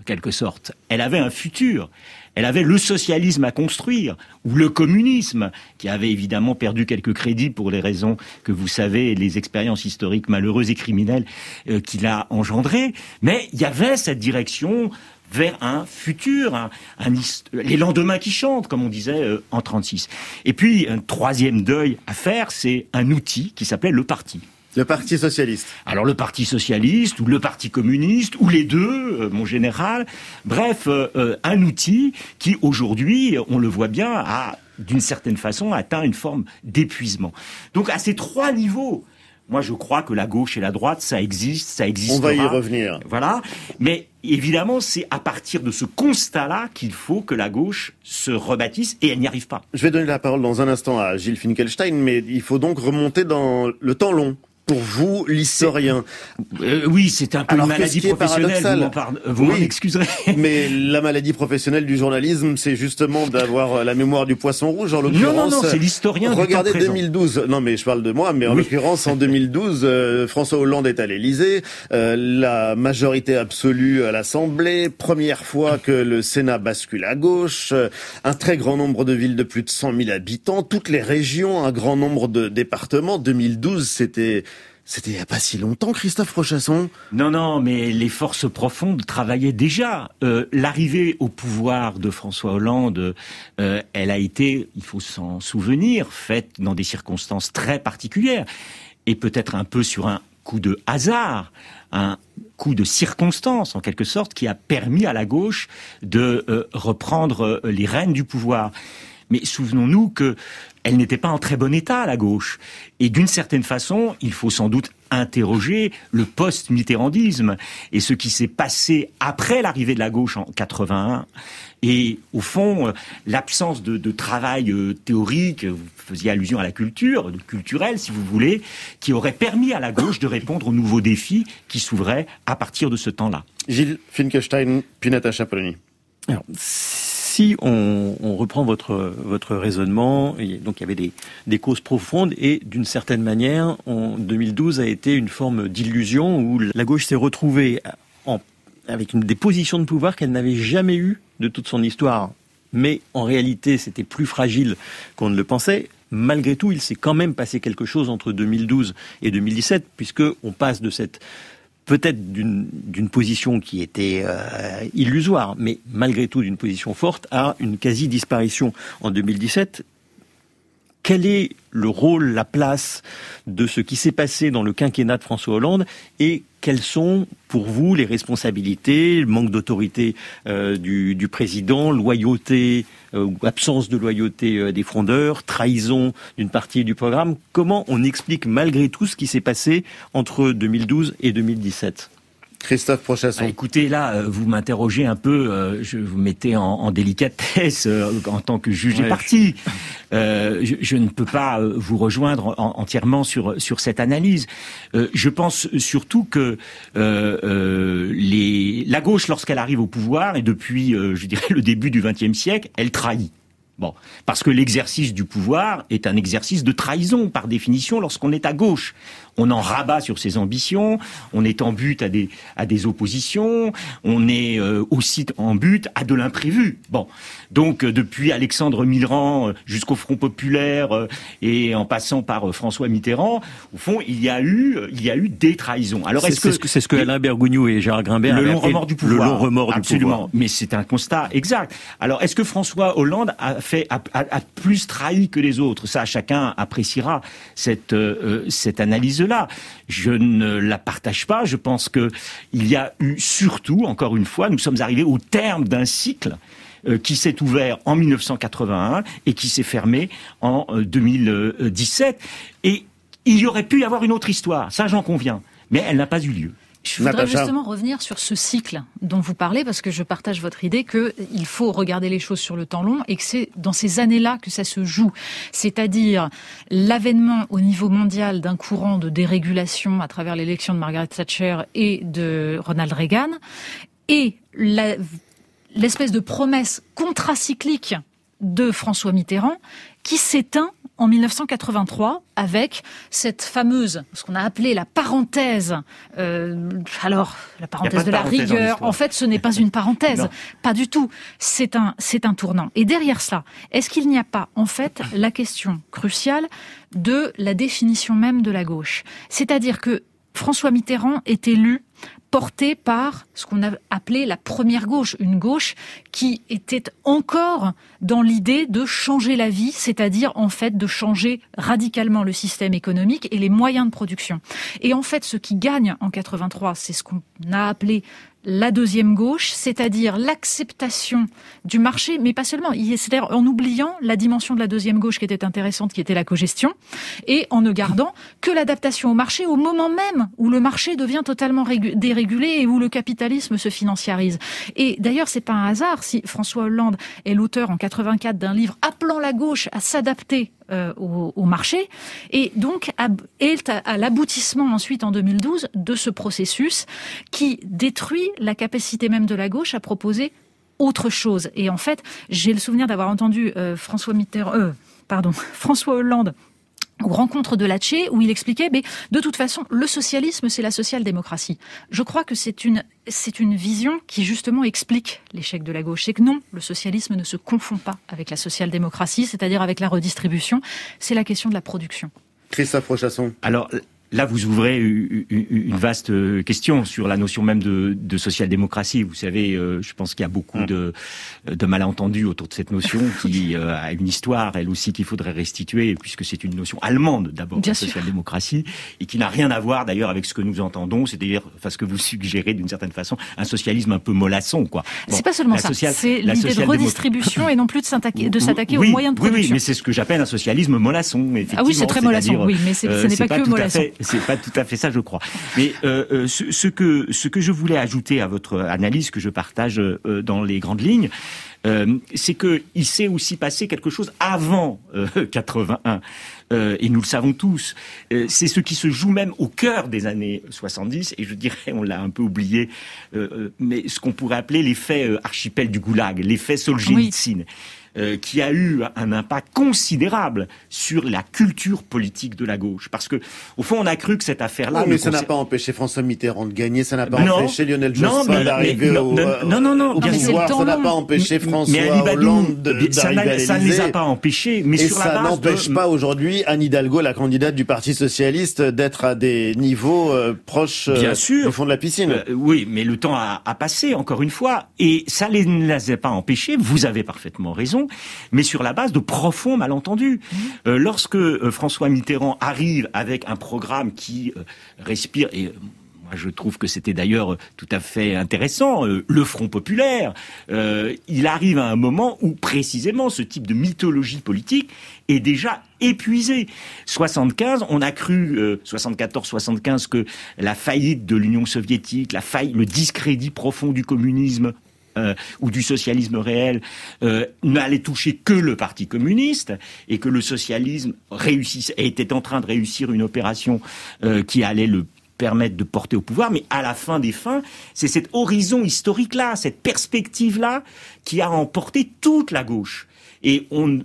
[SPEAKER 8] en quelque sorte. Elle avait un futur. Elle avait le socialisme à construire, ou le communisme, qui avait évidemment perdu quelques crédits pour les raisons que vous savez, et les expériences historiques malheureuses et criminelles qu'il a engendrées. Mais il y avait cette direction vers un futur, les lendemains qui chantent, comme on disait en 36. Et puis, un troisième deuil à faire, c'est un outil qui s'appelait le parti.
[SPEAKER 1] Le Parti socialiste.
[SPEAKER 8] Alors le Parti socialiste ou le Parti communiste ou les deux, mon général. Bref, un outil qui aujourd'hui, on le voit bien, a d'une certaine façon atteint une forme d'épuisement. Donc à ces trois niveaux, moi je crois que la gauche et la droite, ça existera.
[SPEAKER 1] On va y revenir.
[SPEAKER 8] Voilà. Mais évidemment, c'est à partir de ce constat-là qu'il faut que la gauche se rebâtisse, et elle n'y arrive pas.
[SPEAKER 1] Je vais donner la parole dans un instant à Gilles Finkelstein, mais il faut donc remonter dans le temps long. Pour vous, l'historien.
[SPEAKER 8] Oui, c'est un peu une maladie professionnelle. Vous m'en excuserez.
[SPEAKER 1] Mais la maladie professionnelle du journalisme, c'est justement d'avoir la mémoire du poisson rouge, en l'occurrence.
[SPEAKER 8] Non, c'est l'historien du temps présent.
[SPEAKER 1] Regardez 2012. Non, mais je parle de moi, mais en l'occurrence, en 2012, François Hollande est à l'Élysée, la majorité absolue à l'Assemblée, première fois que le Sénat bascule à gauche, un très grand nombre de villes de plus de 100 000 habitants, toutes les régions, un grand nombre de départements. 2012, c'était il n'y a pas si longtemps, Christophe Rochasson.
[SPEAKER 8] Non, mais les forces profondes travaillaient déjà. L'arrivée au pouvoir de François Hollande, elle a été, il faut s'en souvenir, faite dans des circonstances très particulières. Et peut-être un peu sur un coup de hasard, un coup de circonstance, en quelque sorte, qui a permis à la gauche de reprendre les rênes du pouvoir. Mais souvenons-nous que elle n'était pas en très bon état, la gauche. Et d'une certaine façon, il faut sans doute interroger le post-mitterrandisme et ce qui s'est passé après l'arrivée de la gauche en 81. Et au fond, l'absence de travail théorique, vous faisiez allusion à la culture, culturelle si vous voulez, qui aurait permis à la gauche de répondre aux nouveaux défis qui s'ouvraient à partir de ce temps-là.
[SPEAKER 1] Gilles Finkelstein, puis Natacha Polony.
[SPEAKER 5] Alors, si on reprend votre raisonnement, donc il y avait des causes profondes et d'une certaine manière, 2012 a été une forme d'illusion où la gauche s'est retrouvée avec des positions de pouvoir qu'elle n'avait jamais eues de toute son histoire. Mais en réalité, c'était plus fragile qu'on ne le pensait. Malgré tout, il s'est quand même passé quelque chose entre 2012 et 2017, puisque on passe de cette peut-être d'une position qui était illusoire, mais malgré tout d'une position forte, à une quasi-disparition en 2017. Quel est le rôle, la place de ce qui s'est passé dans le quinquennat de François Hollande et quelles sont pour vous les responsabilités, le manque d'autorité du président, loyauté ou absence de loyauté des frondeurs, trahison d'une partie du programme? Comment on explique malgré tout ce qui s'est passé entre 2012 et 2017?
[SPEAKER 1] Christophe Rochasson.
[SPEAKER 8] Écoutez, là, vous m'interrogez un peu, je vous mettez en délicatesse en tant que juge et partie. Je ne peux pas vous rejoindre entièrement sur cette analyse. Je pense surtout que la gauche, lorsqu'elle arrive au pouvoir, et depuis, je dirais, le début du XXe siècle, elle trahit. Bon, parce que l'exercice du pouvoir est un exercice de trahison, par définition, lorsqu'on est à gauche. On en rabat sur ses ambitions, on est en but à des oppositions, on est aussi en but à de l'imprévu. Bon, donc depuis Alexandre Millerand jusqu'au Front Populaire et en passant par François Mitterrand, au fond, il y a eu des trahisons. Alors
[SPEAKER 5] c'est ce que Alain Bergogneau et Gérard Grimbert
[SPEAKER 8] le long remords du pouvoir.
[SPEAKER 5] Le long remords
[SPEAKER 8] absolument.
[SPEAKER 5] Du pouvoir.
[SPEAKER 8] Mais c'est un constat exact. Alors, est-ce que François Hollande a plus trahi que les autres? Ça, chacun appréciera cette analyse-là. Je ne la partage pas. Je pense que il y a eu surtout, encore une fois, nous sommes arrivés au terme d'un cycle qui s'est ouvert en 1981 et qui s'est fermé en 2017. Et il y aurait pu y avoir une autre histoire, ça j'en conviens, mais elle n'a pas eu lieu.
[SPEAKER 3] Je voudrais justement revenir sur ce cycle dont vous parlez, parce que je partage votre idée qu'il faut regarder les choses sur le temps long et que c'est dans ces années-là que ça se joue. C'est-à-dire l'avènement au niveau mondial d'un courant de dérégulation à travers l'élection de Margaret Thatcher et de Ronald Reagan et l'espèce de promesse contracyclique de François Mitterrand qui s'éteint en 1983 avec cette fameuse, ce qu'on a appelé la parenthèse. Alors, la parenthèse de la rigueur, en fait, ce n'est pas une parenthèse, pas du tout. C'est un tournant. Et derrière cela, est-ce qu'il n'y a pas, en fait, la question cruciale de la définition même de la gauche ? C'est-à-dire que François Mitterrand est élu porté par ce qu'on a appelé la première gauche, une gauche qui était encore dans l'idée de changer la vie, c'est-à-dire en fait de changer radicalement le système économique et les moyens de production. Et en fait, ce qui gagne en 83, c'est ce qu'on a appelé la deuxième gauche, c'est-à-dire l'acceptation du marché, mais pas seulement, c'est-à-dire en oubliant la dimension de la deuxième gauche qui était intéressante, qui était la cogestion, et en ne gardant que l'adaptation au marché au moment même où le marché devient totalement dérégulé et où le capitalisme se financiarise. Et d'ailleurs, c'est pas un hasard si François Hollande est l'auteur en 84 d'un livre appelant la gauche à s'adapter au marché, et donc est à l'aboutissement ensuite en 2012 de ce processus qui détruit la capacité même de la gauche à proposer autre chose. Et en fait, j'ai le souvenir d'avoir entendu François Hollande aux rencontres de Latché, où il expliquait, mais de toute façon, le socialisme, c'est la social-démocratie. Je crois que c'est une vision qui, justement, explique l'échec de la gauche. C'est que non, le socialisme ne se confond pas avec la social-démocratie, c'est-à-dire avec la redistribution. C'est la question de la production.
[SPEAKER 1] Christophe Rochasson.
[SPEAKER 8] Alors, là, vous ouvrez une vaste question sur la notion même de social-démocratie. Vous savez, je pense qu'il y a beaucoup de malentendus autour de cette notion qui a une histoire, elle aussi, qu'il faudrait restituer, puisque c'est une notion allemande, d'abord, la social-démocratie, et qui n'a rien à voir, d'ailleurs, avec ce que nous entendons, c'est-à-dire, ce que vous suggérez, d'une certaine façon, un socialisme un peu mollasson, quoi.
[SPEAKER 3] Bon, c'est pas seulement ça, c'est l'idée de redistribution et non plus de s'attaquer aux moyens de production.
[SPEAKER 8] Oui, mais c'est ce que j'appelle un socialisme mollasson, effectivement.
[SPEAKER 3] Ah oui, c'est très mollasson, oui, mais ce n'est pas que mollasson.
[SPEAKER 8] C'est pas tout à fait ça, je crois. Mais ce que je voulais ajouter à votre analyse, que je partage dans les grandes lignes, c'est que il s'est aussi passé quelque chose avant 81, et nous le savons tous. C'est ce qui se joue même au cœur des années 70, et je dirais, on l'a un peu oublié, mais ce qu'on pourrait appeler l'effet archipel du Goulag, l'effet Solzhenitsyn. Oui. Qui a eu un impact considérable sur la culture politique de la gauche. Parce que, au fond, on a cru que cette affaire-là...
[SPEAKER 1] Oui, mais ça n'a pas empêché François Mitterrand de gagner, ça n'a pas empêché Lionel Jospin d'arriver au pouvoir, ça n'a pas empêché François Hollande d'arriver à l'Élysée.
[SPEAKER 8] Ça ne les a pas empêchés, mais sur la base
[SPEAKER 1] ça n'empêche pas aujourd'hui Anne Hidalgo, la candidate du Parti Socialiste, d'être à des niveaux proches du fond de la piscine.
[SPEAKER 8] Oui, mais le temps a passé, encore une fois, et ça ne les a pas empêchés, vous avez parfaitement raison, mais sur la base de profonds malentendus. Lorsque François Mitterrand arrive avec un programme qui respire, et moi je trouve que c'était d'ailleurs tout à fait intéressant, le Front populaire, il arrive à un moment où précisément ce type de mythologie politique est déjà épuisé. 75, on a cru, 74-75, que la faillite de l'Union soviétique, le discrédit profond du communisme, ou du socialisme réel, n'allait toucher que le Parti communiste, et que le socialisme était en train de réussir une opération qui allait le permettre de porter au pouvoir, mais à la fin des fins, c'est cet horizon historique-là, cette perspective-là, qui a emporté toute la gauche. Et on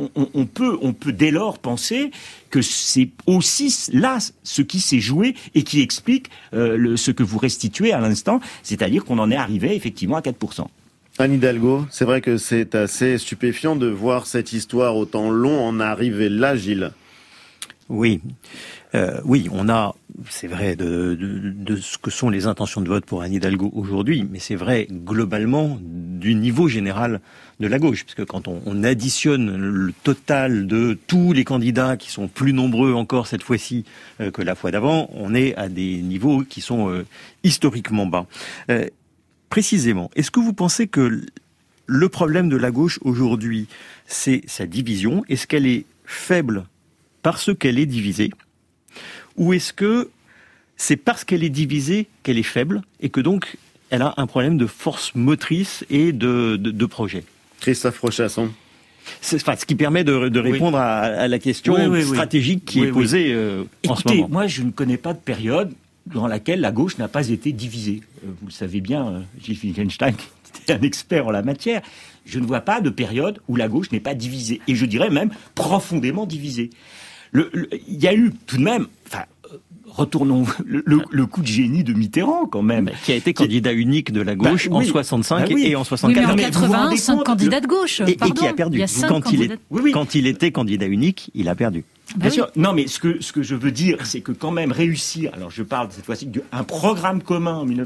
[SPEAKER 8] peut dès lors penser que c'est aussi là ce qui s'est joué et qui explique ce que vous restituez à l'instant, c'est-à-dire qu'on en est arrivé effectivement à 4%.
[SPEAKER 1] Anne Hidalgo, c'est vrai que c'est assez stupéfiant de voir cette histoire autant long en arriver là, Gilles.
[SPEAKER 5] Oui. Oui, on a, c'est vrai, de ce que sont les intentions de vote pour Anne Hidalgo aujourd'hui, mais c'est vrai globalement du niveau général de la gauche, puisque quand on additionne le total de tous les candidats qui sont plus nombreux encore cette fois-ci que la fois d'avant, on est à des niveaux qui sont historiquement bas. Précisément, est-ce que vous pensez que le problème de la gauche aujourd'hui, c'est sa division? Est-ce qu'elle est faible parce qu'elle est divisée? Ou est-ce que c'est parce qu'elle est divisée qu'elle est faible et que donc elle a un problème de force motrice et de projet?
[SPEAKER 1] Christophe Rochasson.
[SPEAKER 5] Ce qui permet de répondre à la question stratégique qui est posée en ce moment.
[SPEAKER 8] Écoutez, moi je ne connais pas de période dans laquelle la gauche n'a pas été divisée. Vous le savez bien, Gilles Finkelstein, été un expert en la matière, je ne vois pas de période où la gauche n'est pas divisée. Et je dirais même profondément divisée. Il y a eu tout de même... Retournons le coup de génie de Mitterrand, quand même.
[SPEAKER 5] Qui a été candidat unique de la gauche en 65 et en 64.
[SPEAKER 3] Oui, mais en 80, 5 candidats de gauche.
[SPEAKER 5] Et qui a perdu.
[SPEAKER 3] Il y a 5 candidats.
[SPEAKER 5] Quand il était candidat unique, il a perdu.
[SPEAKER 8] Bien sûr. Non, mais ce que je veux dire, c'est que quand même réussir, alors je parle cette fois-ci d'un programme commun en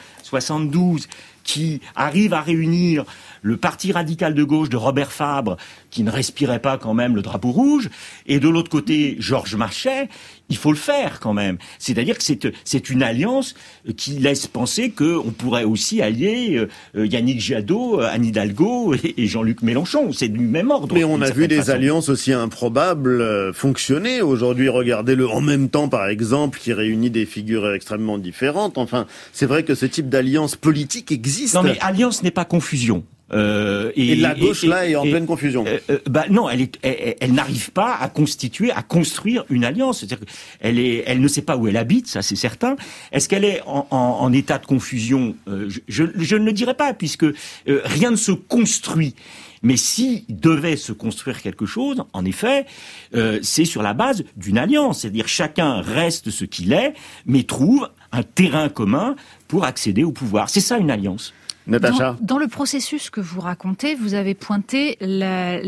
[SPEAKER 8] 1972 qui arrive à réunir le parti radical de gauche de Robert Fabre, qui ne respirait pas quand même le drapeau rouge, et de l'autre côté Georges Marchais, il faut le faire quand même. C'est-à-dire que c'est une alliance qui laisse penser qu'on pourrait aussi allier Yannick Jadot, Anne Hidalgo et Jean-Luc Mélenchon. C'est du même ordre.
[SPEAKER 1] Mais on a vu des alliances aussi improbables fonctionner. Aujourd'hui, regardez-le en même temps, par exemple, qui réunit des figures extrêmement différentes. Enfin, c'est vrai que ce type d'alliance politique existe.
[SPEAKER 8] Non, mais alliance n'est pas confusion.
[SPEAKER 1] Et la gauche là est en pleine confusion.
[SPEAKER 8] Non, elle n'arrive pas à construire une alliance. C'est-à-dire elle ne sait pas où elle habite, ça c'est certain. Est-ce qu'elle est en état de confusion? Je ne le dirais pas, puisque rien ne se construit. Mais s'il devait se construire quelque chose, en effet, c'est sur la base d'une alliance. C'est-à-dire chacun reste ce qu'il est, mais trouve un terrain commun pour accéder au pouvoir. C'est ça une alliance.
[SPEAKER 1] Natacha.
[SPEAKER 3] Dans le processus que vous racontez, vous avez pointé la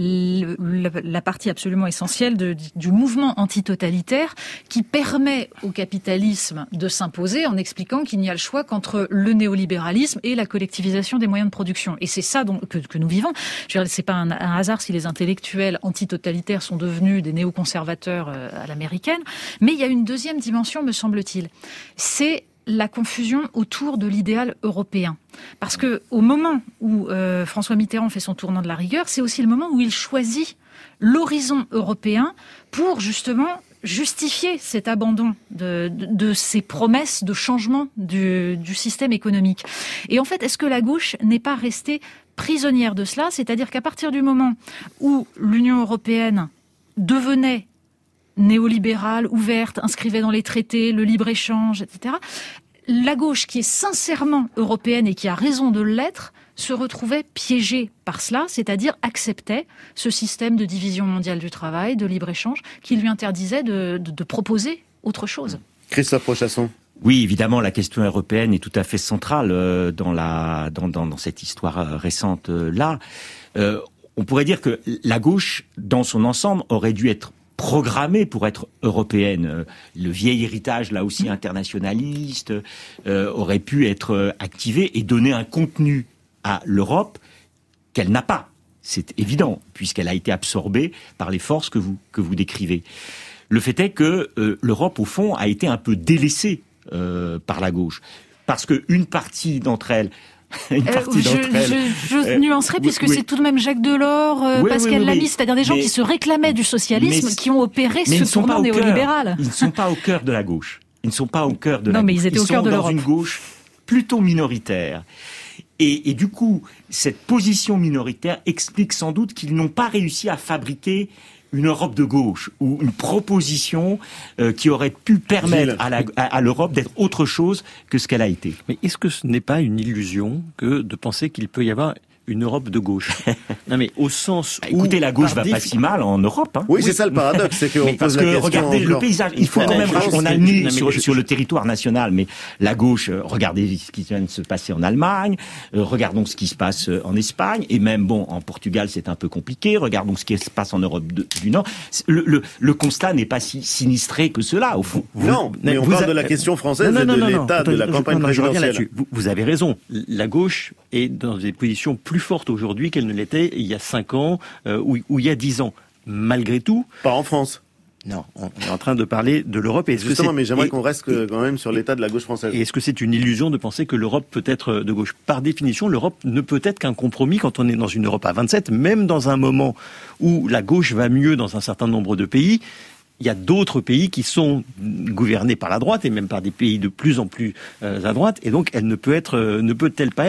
[SPEAKER 3] partie absolument essentielle du mouvement antitotalitaire qui permet au capitalisme de s'imposer en expliquant qu'il n'y a le choix qu'entre le néolibéralisme et la collectivisation des moyens de production. Et c'est ça que nous vivons. Je veux dire, c'est pas un hasard si les intellectuels antitotalitaires sont devenus des néoconservateurs à l'américaine. Mais il y a une deuxième dimension, me semble-t-il. C'est la confusion autour de l'idéal européen. Parce que au moment où François Mitterrand fait son tournant de la rigueur, c'est aussi le moment où il choisit l'horizon européen pour justement justifier cet abandon de ces promesses de changement du système économique. Et en fait, est-ce que la gauche n'est pas restée prisonnière de cela? C'est-à-dire qu'à partir du moment où l'Union européenne devenait néolibérale, ouverte, inscrivait dans les traités le libre-échange, etc., la gauche, qui est sincèrement européenne et qui a raison de l'être, se retrouvait piégée par cela, c'est-à-dire acceptait ce système de division mondiale du travail, de libre-échange, qui lui interdisait de proposer autre chose.
[SPEAKER 1] Christophe Prochasson.
[SPEAKER 8] Oui, évidemment, la question européenne est tout à fait centrale dans cette histoire récente là. On pourrait dire que la gauche, dans son ensemble, aurait dû être programmée pour être européenne. Le vieil héritage, là aussi internationaliste, aurait pu être activé et donner un contenu à l'Europe qu'elle n'a pas. C'est évident, puisqu'elle a été absorbée par les forces que vous décrivez. Le fait est que l'Europe, au fond, a été un peu délaissée par la gauche. Parce qu'une partie d'entre elles...
[SPEAKER 3] Je nuancerai, puisque c'est tout de même Jacques Delors, Pascal Lamy, c'est-à-dire des gens qui se réclamaient du socialisme, qui ont opéré ce tournant néolibéral.
[SPEAKER 8] Ils ne sont pas au cœur de la gauche. Ils ne sont pas au cœur de la gauche.
[SPEAKER 3] Non, mais ils étaient au cœur de l'Europe.
[SPEAKER 8] Ils sont dans une gauche plutôt minoritaire. Et du coup, cette position minoritaire explique sans doute qu'ils n'ont pas réussi à fabriquer une Europe de gauche ou une proposition qui aurait pu permettre à l'Europe d'être autre chose que ce qu'elle a été.
[SPEAKER 5] Mais est-ce que ce n'est pas une illusion que de penser qu'il peut y avoir une Europe de gauche? Non, mais au sens où...
[SPEAKER 8] Écoutez, la gauche va pas si mal en Europe. Hein.
[SPEAKER 1] Oui, c'est ça le paradoxe, c'est qu'on pose la question.
[SPEAKER 8] Regardez le paysage. Il faut quand même... On a le nez sur le territoire national, mais la gauche, regardez ce qui vient de se passer en Allemagne, regardons ce qui se passe en Espagne, et même, en Portugal, c'est un peu compliqué, regardons ce qui se passe en Europe du Nord. Le constat n'est pas si sinistré que cela, au fond.
[SPEAKER 1] Non, mais on parle de la question française et de l'état de la campagne présidentielle.
[SPEAKER 5] Vous avez raison. La gauche est dans des positions plus forte aujourd'hui qu'elle ne l'était il y a 5 ans ou il y a 10 ans. Malgré tout...
[SPEAKER 1] Pas en France.
[SPEAKER 5] Non, on est en train de parler de l'Europe.
[SPEAKER 1] Justement, mais j'aimerais qu'on reste quand même sur l'état de la gauche française.
[SPEAKER 5] Et est-ce que c'est une illusion de penser que l'Europe peut être de gauche? Par définition, l'Europe ne peut être qu'un compromis quand on est dans une Europe à 27, même dans un moment où la gauche va mieux dans un certain nombre de pays. Il y a d'autres pays qui sont gouvernés par la droite et même par des pays de plus en plus à droite, et donc elle ne peut-elle pas être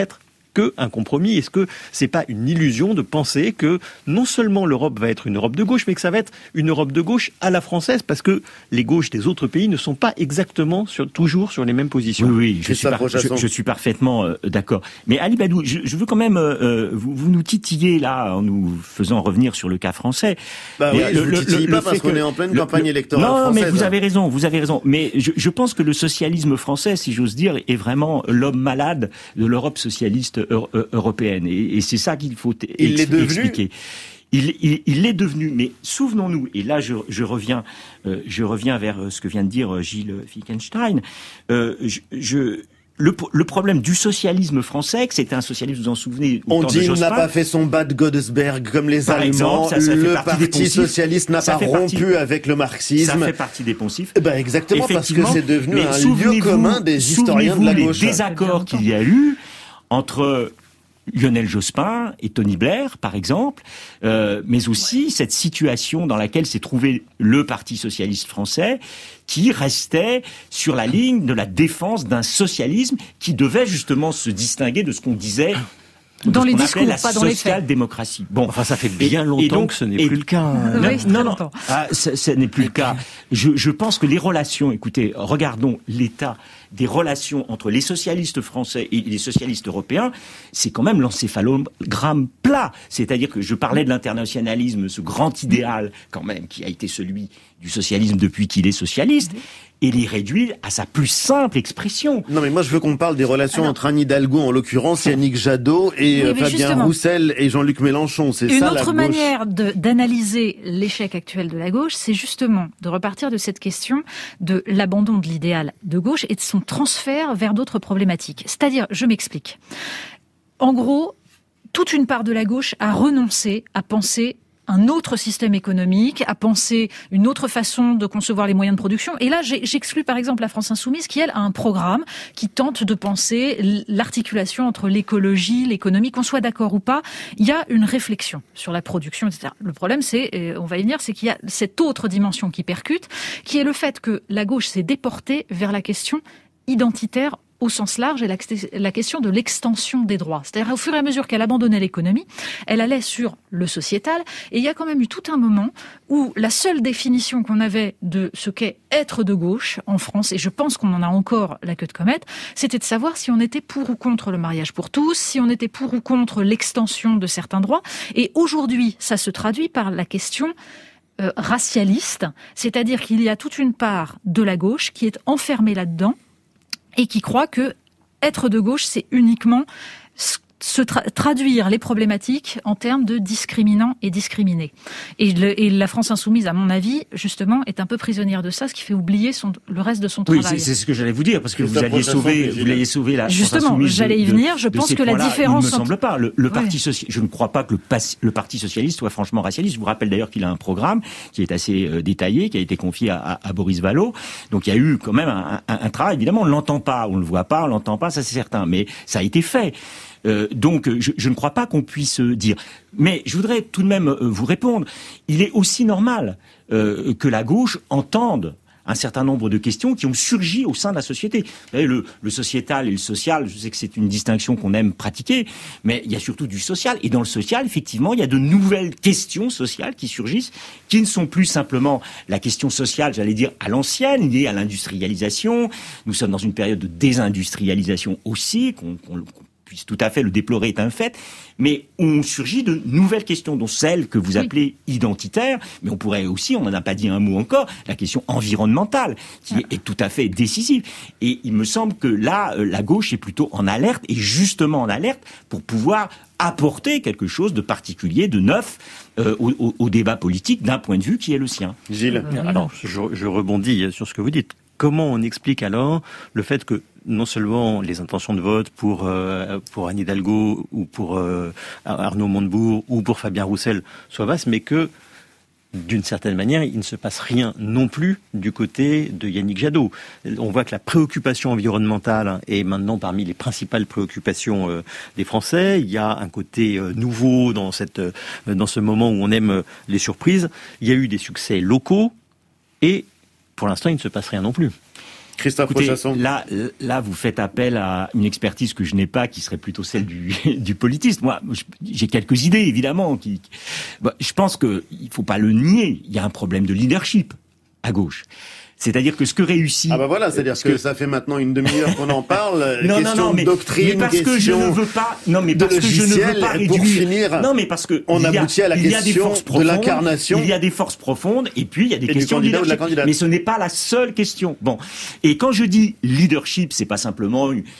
[SPEAKER 5] qu'un compromis? Est-ce que c'est pas une illusion de penser que non seulement l'Europe va être une Europe de gauche, mais que ça va être une Europe de gauche à la française, parce que les gauches des autres pays ne sont pas exactement toujours sur les mêmes positions?
[SPEAKER 8] Oui, je suis parfaitement d'accord. Mais Ali Badou, je veux quand même vous nous titillez là en nous faisant revenir sur le cas français.
[SPEAKER 1] Bah oui, je vous titille pas parce qu'on est en pleine campagne électorale française.
[SPEAKER 8] Non, mais vous avez raison. Mais je pense que le socialisme français, si j'ose dire, est vraiment l'homme malade de l'Europe socialiste européenne. Et c'est ça qu'il faut expliquer. Il l'est devenu, mais souvenons-nous, et là je reviens vers ce que vient de dire Gilles Finkelstein. Le problème du socialisme français, que c'était un socialisme, vous vous en souvenez,
[SPEAKER 1] on dit il n'a pas fait son Bad Godesberg comme les Allemands. Le Parti socialiste n'a pas rompu avec le marxisme.
[SPEAKER 8] Ça fait partie des poncifs.
[SPEAKER 1] Exactement, parce que c'est devenu un lieu commun des historiens de la gauche.
[SPEAKER 8] Les désaccords qu'il y a eu entre Lionel Jospin et Tony Blair, par exemple, mais aussi cette situation dans laquelle s'est trouvé le Parti socialiste français, qui restait sur la ligne de la défense d'un socialisme qui devait justement se distinguer de ce qu'on disait
[SPEAKER 3] dans les discours,
[SPEAKER 8] la
[SPEAKER 3] pas dans les faits.
[SPEAKER 8] Social-démocratie. Bon,
[SPEAKER 5] enfin, ça fait bien longtemps que ce n'est plus le cas.
[SPEAKER 8] Non. Ce n'est plus le cas. Je pense que les relations, écoutez, regardons l'état des relations entre les socialistes français et les socialistes européens, c'est quand même l'encéphalogramme plat. C'est-à-dire que je parlais de l'internationalisme, ce grand idéal quand même qui a été celui du socialisme depuis qu'il est socialiste, et les réduire à sa plus simple expression.
[SPEAKER 1] Non, mais moi je veux qu'on parle des relations entre Anne Hidalgo, en l'occurrence, Yannick Jadot et Fabien Roussel et Jean-Luc Mélenchon. C'est ça la gauche. Une autre
[SPEAKER 3] manière d'analyser l'échec actuel de la gauche, c'est justement de repartir de cette question de l'abandon de l'idéal de gauche et de son transfert vers d'autres problématiques. C'est-à-dire, je m'explique. En gros, toute une part de la gauche a renoncé à penser un autre système économique, à penser une autre façon de concevoir les moyens de production. Et là, j'exclus par exemple la France Insoumise qui, elle, a un programme qui tente de penser l'articulation entre l'écologie, l'économie, qu'on soit d'accord ou pas. Il y a une réflexion sur la production, etc. Le problème, on va y venir, c'est qu'il y a cette autre dimension qui percute, qui est le fait que la gauche s'est déportée vers la question identitaire au sens large, et la question de l'extension des droits. C'est-à-dire, au fur et à mesure qu'elle abandonnait l'économie, elle allait sur le sociétal, et il y a quand même eu tout un moment où la seule définition qu'on avait de ce qu'est être de gauche en France, et je pense qu'on en a encore la queue de comète, c'était de savoir si on était pour ou contre le mariage pour tous, si on était pour ou contre l'extension de certains droits, et aujourd'hui, ça se traduit par la question racialiste, c'est-à-dire qu'il y a toute une part de la gauche qui est enfermée là-dedans, et qui croit que être de gauche, c'est uniquement traduire les problématiques en termes de discriminants et discriminés. Et la France Insoumise, à mon avis, justement, est un peu prisonnière de ça, ce qui fait oublier le reste de son travail.
[SPEAKER 8] Oui, c'est ce que j'allais vous dire, parce que vous alliez sauver la France Insoumise.
[SPEAKER 3] Justement, j'allais y venir. Je pense que la différence...
[SPEAKER 8] Il ne me semble pas. Je ne crois pas que le Parti socialiste soit franchement racialiste. Je vous rappelle d'ailleurs qu'il a un programme qui est assez détaillé, qui a été confié à Boris Vallaud. Donc il y a eu quand même un travail. Évidemment, on ne l'entend pas, on ne le voit pas, on ne l'entend pas, ça c'est certain. Mais ça a été fait. Donc je ne crois pas qu'on puisse dire. Mais je voudrais tout de même vous répondre. Il est aussi normal que la gauche entende un certain nombre de questions qui ont surgi au sein de la société. Vous savez, le sociétal et le social, je sais que c'est une distinction qu'on aime pratiquer, mais il y a surtout du social. Et dans le social, effectivement, il y a de nouvelles questions sociales qui surgissent, qui ne sont plus simplement la question sociale, j'allais dire, à l'ancienne, liée à l'industrialisation. Nous sommes dans une période de désindustrialisation aussi, qu'on puisse tout à fait le déplorer est un fait, mais on surgit de nouvelles questions, dont celle que vous appelez identitaire, mais on pourrait aussi, on n'en a pas dit un mot encore, la question environnementale, qui est tout à fait décisive. Et il me semble que là, la gauche est plutôt en alerte, et justement en alerte, pour pouvoir apporter quelque chose de particulier, de neuf, au débat politique, d'un point de vue qui est le sien.
[SPEAKER 1] Gilles.
[SPEAKER 5] Alors, je rebondis sur ce que vous dites. Comment on explique alors le fait que non seulement les intentions de vote pour Anne Hidalgo ou pour Arnaud Montebourg ou pour Fabien Roussel soient vastes, mais que d'une certaine manière, il ne se passe rien non plus du côté de Yannick Jadot. On voit que la préoccupation environnementale est maintenant parmi les principales préoccupations des Français. Il y a un côté nouveau dans ce moment où on aime les surprises. Il y a eu des succès locaux et pour l'instant, il ne se passe rien non plus.
[SPEAKER 1] Christophe
[SPEAKER 8] Écoutez,
[SPEAKER 1] Rochasson.
[SPEAKER 8] Là, vous faites appel à une expertise que je n'ai pas, qui serait plutôt celle du politiste. Moi, j'ai quelques idées, évidemment. Je pense qu'il faut pas le nier. Il y a un problème de leadership à gauche. C'est-à-dire que ce que réussit...
[SPEAKER 1] Ah bah voilà, c'est-à-dire que ça fait maintenant une demi-heure qu'on en parle.
[SPEAKER 8] Non, mais
[SPEAKER 1] doctrine,
[SPEAKER 8] mais parce que je ne veux pas... Non, mais parce que je ne veux pas réduire...
[SPEAKER 1] Pour finir,
[SPEAKER 8] non, mais parce que
[SPEAKER 1] on aboutit à la question de l'incarnation.
[SPEAKER 8] Il y a des forces profondes, et puis il y a des questions de leadership. Mais ce n'est pas la seule question. Bon. Et quand je dis leadership, c'est pas simplement une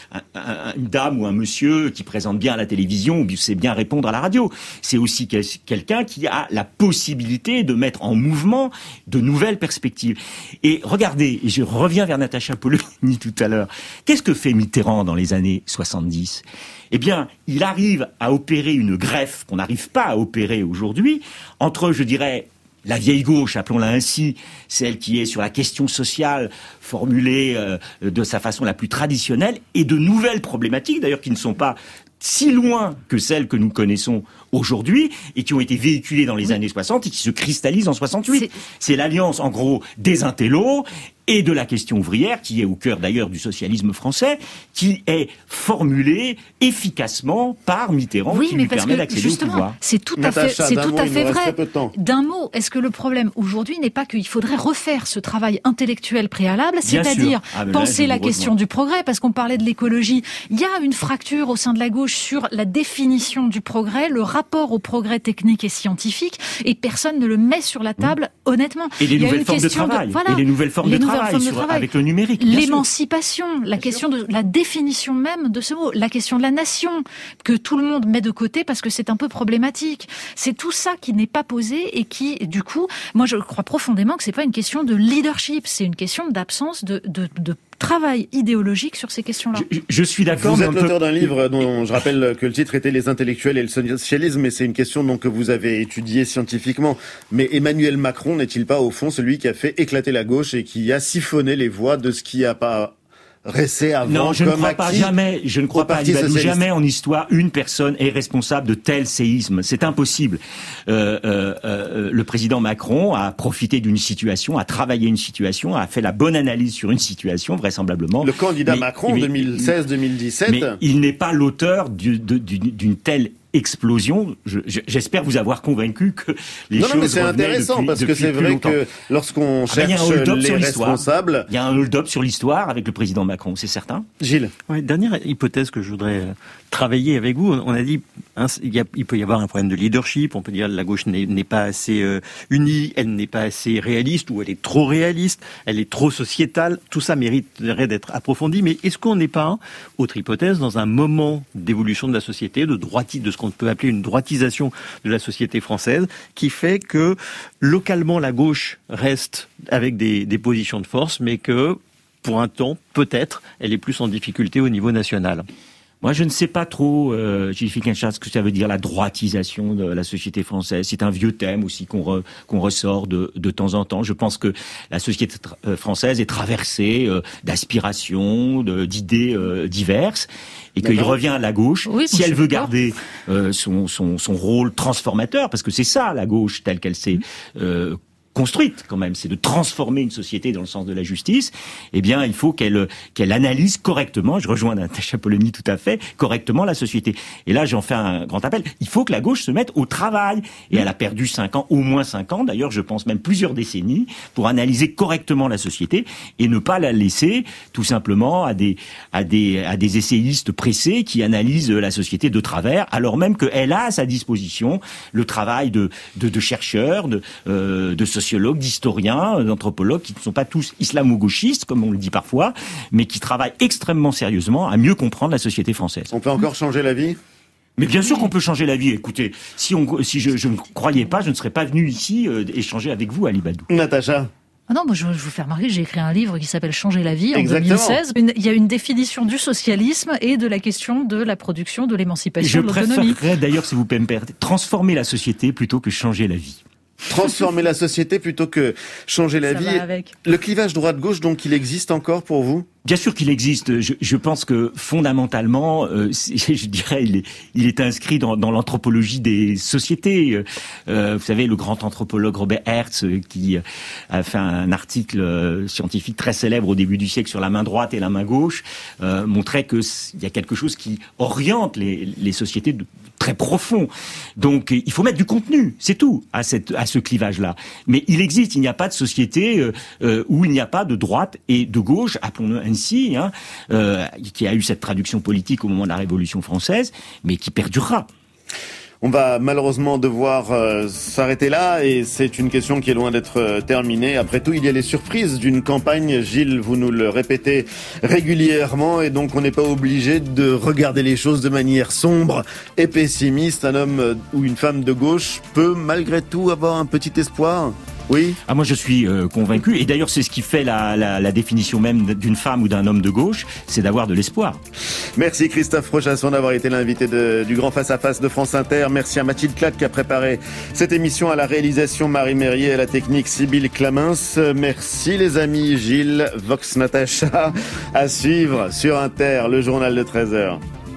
[SPEAKER 8] dame ou un monsieur qui présente bien à la télévision ou qui sait bien répondre à la radio. C'est aussi quelqu'un qui a la possibilité de mettre en mouvement de nouvelles perspectives. Et regardez, et je reviens vers Natacha Polony tout à l'heure. Qu'est-ce que fait Mitterrand dans les années 70 ? Eh bien, il arrive à opérer une greffe qu'on n'arrive pas à opérer aujourd'hui entre, je dirais, la vieille gauche, appelons-la ainsi, celle qui est sur la question sociale formulée de sa façon la plus traditionnelle, et de nouvelles problématiques, d'ailleurs, qui ne sont pas si loin que celles que nous connaissons aujourd'hui et qui ont été véhiculées dans les années 60 et qui se cristallisent en 68. C'est l'alliance, en gros, des intellos et de la question ouvrière, qui est au cœur d'ailleurs du socialisme français, qui est formulée efficacement par Mitterrand, qui lui permet d'accéder au pouvoir.
[SPEAKER 3] C'est tout à fait vrai. D'un mot, est-ce que le problème aujourd'hui n'est pas qu'il faudrait refaire ce travail intellectuel préalable, c'est-à-dire penser la question du progrès, parce qu'on parlait de l'écologie. Il y a une fracture au sein de la gauche sur la définition du progrès, le rapport au progrès technique et scientifique, et personne ne le met sur la table, honnêtement.
[SPEAKER 8] Et les nouvelles formes de travail. Et les nouvelles formes de travail avec le numérique.
[SPEAKER 3] L'émancipation, la question de la définition même de ce mot, la question de la nation, que tout le monde met de côté parce que c'est un peu problématique. C'est tout ça qui n'est pas posé et qui, du coup, moi je crois profondément que c'est pas une question de leadership, c'est une question d'absence de travail idéologique sur ces questions-là.
[SPEAKER 8] Je suis d'accord.
[SPEAKER 1] Vous êtes l'auteur d'un livre dont je rappelle que le titre était Les intellectuels et le socialisme, et c'est une question donc que vous avez étudiée scientifiquement. Mais Emmanuel Macron n'est-il pas au fond celui qui a fait éclater la gauche et qui a siphonné les voix de ce qui a pas resté avant?
[SPEAKER 8] Non, je ne crois pas jamais. Je ne crois pas, jamais en histoire une personne est responsable de tel séisme. C'est impossible. Le président Macron a profité d'une situation, a travaillé une situation, a fait la bonne analyse sur une situation, vraisemblablement.
[SPEAKER 1] Le candidat Macron, 2016-2017.
[SPEAKER 8] Mais il n'est pas l'auteur d'une telle explosion. J'espère vous avoir convaincu que les choses
[SPEAKER 1] mais c'est intéressant parce que c'est vrai que lorsqu'on cherche les responsables,
[SPEAKER 8] il y a un hold-up sur l'histoire avec le président Macron, c'est certain.
[SPEAKER 1] Gilles.
[SPEAKER 5] Ouais, dernière hypothèse que je voudrais travailler avec vous. On a dit il peut y avoir un problème de leadership. On peut dire que la gauche n'est pas assez unie, elle n'est pas assez réaliste, ou elle est trop réaliste, elle est trop sociétale. Tout ça mériterait d'être approfondi. Mais est-ce qu'on n'est pas, autre hypothèse, dans un moment d'évolution de la société, de ce qu'on peut appeler une droitisation de la société française, qui fait que localement la gauche reste avec des positions de force, mais que pour un temps, peut-être, elle est plus en difficulté au niveau national?
[SPEAKER 8] Moi, je ne sais pas trop, Gilles Finkelstein, ce que ça veut dire, la droitisation de la société française. C'est un vieux thème aussi qu'on ressort de temps en temps. Je pense que la société française est traversée d'aspirations, d'idées diverses, et qu'il revient à la gauche, si elle veut garder son rôle transformateur, parce que c'est ça, la gauche, telle qu'elle s'est construite quand même, c'est de transformer une société dans le sens de la justice. Eh bien, il faut qu'elle analyse correctement, je rejoins Natacha Polony tout à fait, correctement la société. Et là, j'en fais un grand appel. Il faut que la gauche se mette au travail. Et elle a perdu 5 ans, au moins 5 ans, d'ailleurs, je pense même plusieurs décennies, pour analyser correctement la société et ne pas la laisser tout simplement à des essayistes pressés qui analysent la société de travers, alors même qu'elle a à sa disposition le travail de chercheurs, de sociologues, d'historiens, d'anthropologues qui ne sont pas tous islamo-gauchistes, comme on le dit parfois, mais qui travaillent extrêmement sérieusement à mieux comprendre la société française.
[SPEAKER 1] On peut encore changer la vie ?
[SPEAKER 8] Mais bien sûr qu'on peut changer la vie. Écoutez, si je ne croyais pas, je ne serais pas venu ici échanger avec vous, Ali Badou.
[SPEAKER 1] Natacha ?
[SPEAKER 3] Ah non, moi je vais vous faire remarquer, j'ai écrit un livre qui s'appelle Changer la vie en 2016. Il y a une définition du socialisme et de la question de la production, de l'émancipation, de l'autonomie.
[SPEAKER 8] Je préférerais d'ailleurs, si vous me permettez, transformer la société plutôt que changer la vie.
[SPEAKER 1] Transformer la société plutôt que changer la vie. Le clivage droite-gauche, donc, il existe encore pour vous ?
[SPEAKER 8] Bien sûr qu'il existe. Je pense que fondamentalement, je dirais, il est inscrit dans l'anthropologie des sociétés. Vous savez, le grand anthropologue Robert Hertz, qui a fait un article scientifique très célèbre au début du siècle sur la main droite et la main gauche, montrait que il y a quelque chose qui oriente les sociétés de très profond. Donc, il faut mettre du contenu, c'est tout, à ce clivage-là. Mais il existe, il n'y a pas de société où il n'y a pas de droite et de gauche, appelons-le ainsi, qui a eu cette traduction politique au moment de la Révolution française, mais qui perdurera.
[SPEAKER 1] On va malheureusement devoir s'arrêter là et c'est une question qui est loin d'être terminée. Après tout, il y a les surprises d'une campagne. Gilles, vous nous le répétez régulièrement et donc on n'est pas obligé de regarder les choses de manière sombre et pessimiste. Un homme ou une femme de gauche peut malgré tout avoir un petit espoir. Oui.
[SPEAKER 8] Ah, moi je suis convaincu, et d'ailleurs c'est ce qui fait la définition même d'une femme ou d'un homme de gauche, c'est d'avoir de l'espoir.
[SPEAKER 1] Merci Christophe Rochasson d'avoir été l'invité du Grand Face à Face de France Inter. Merci à Mathilde Claque qui a préparé cette émission, à la réalisation Marie Mérier, à la technique Sybille Clamens. Merci les amis. Gilles, Vox Natacha, à suivre sur Inter, le journal de 13h.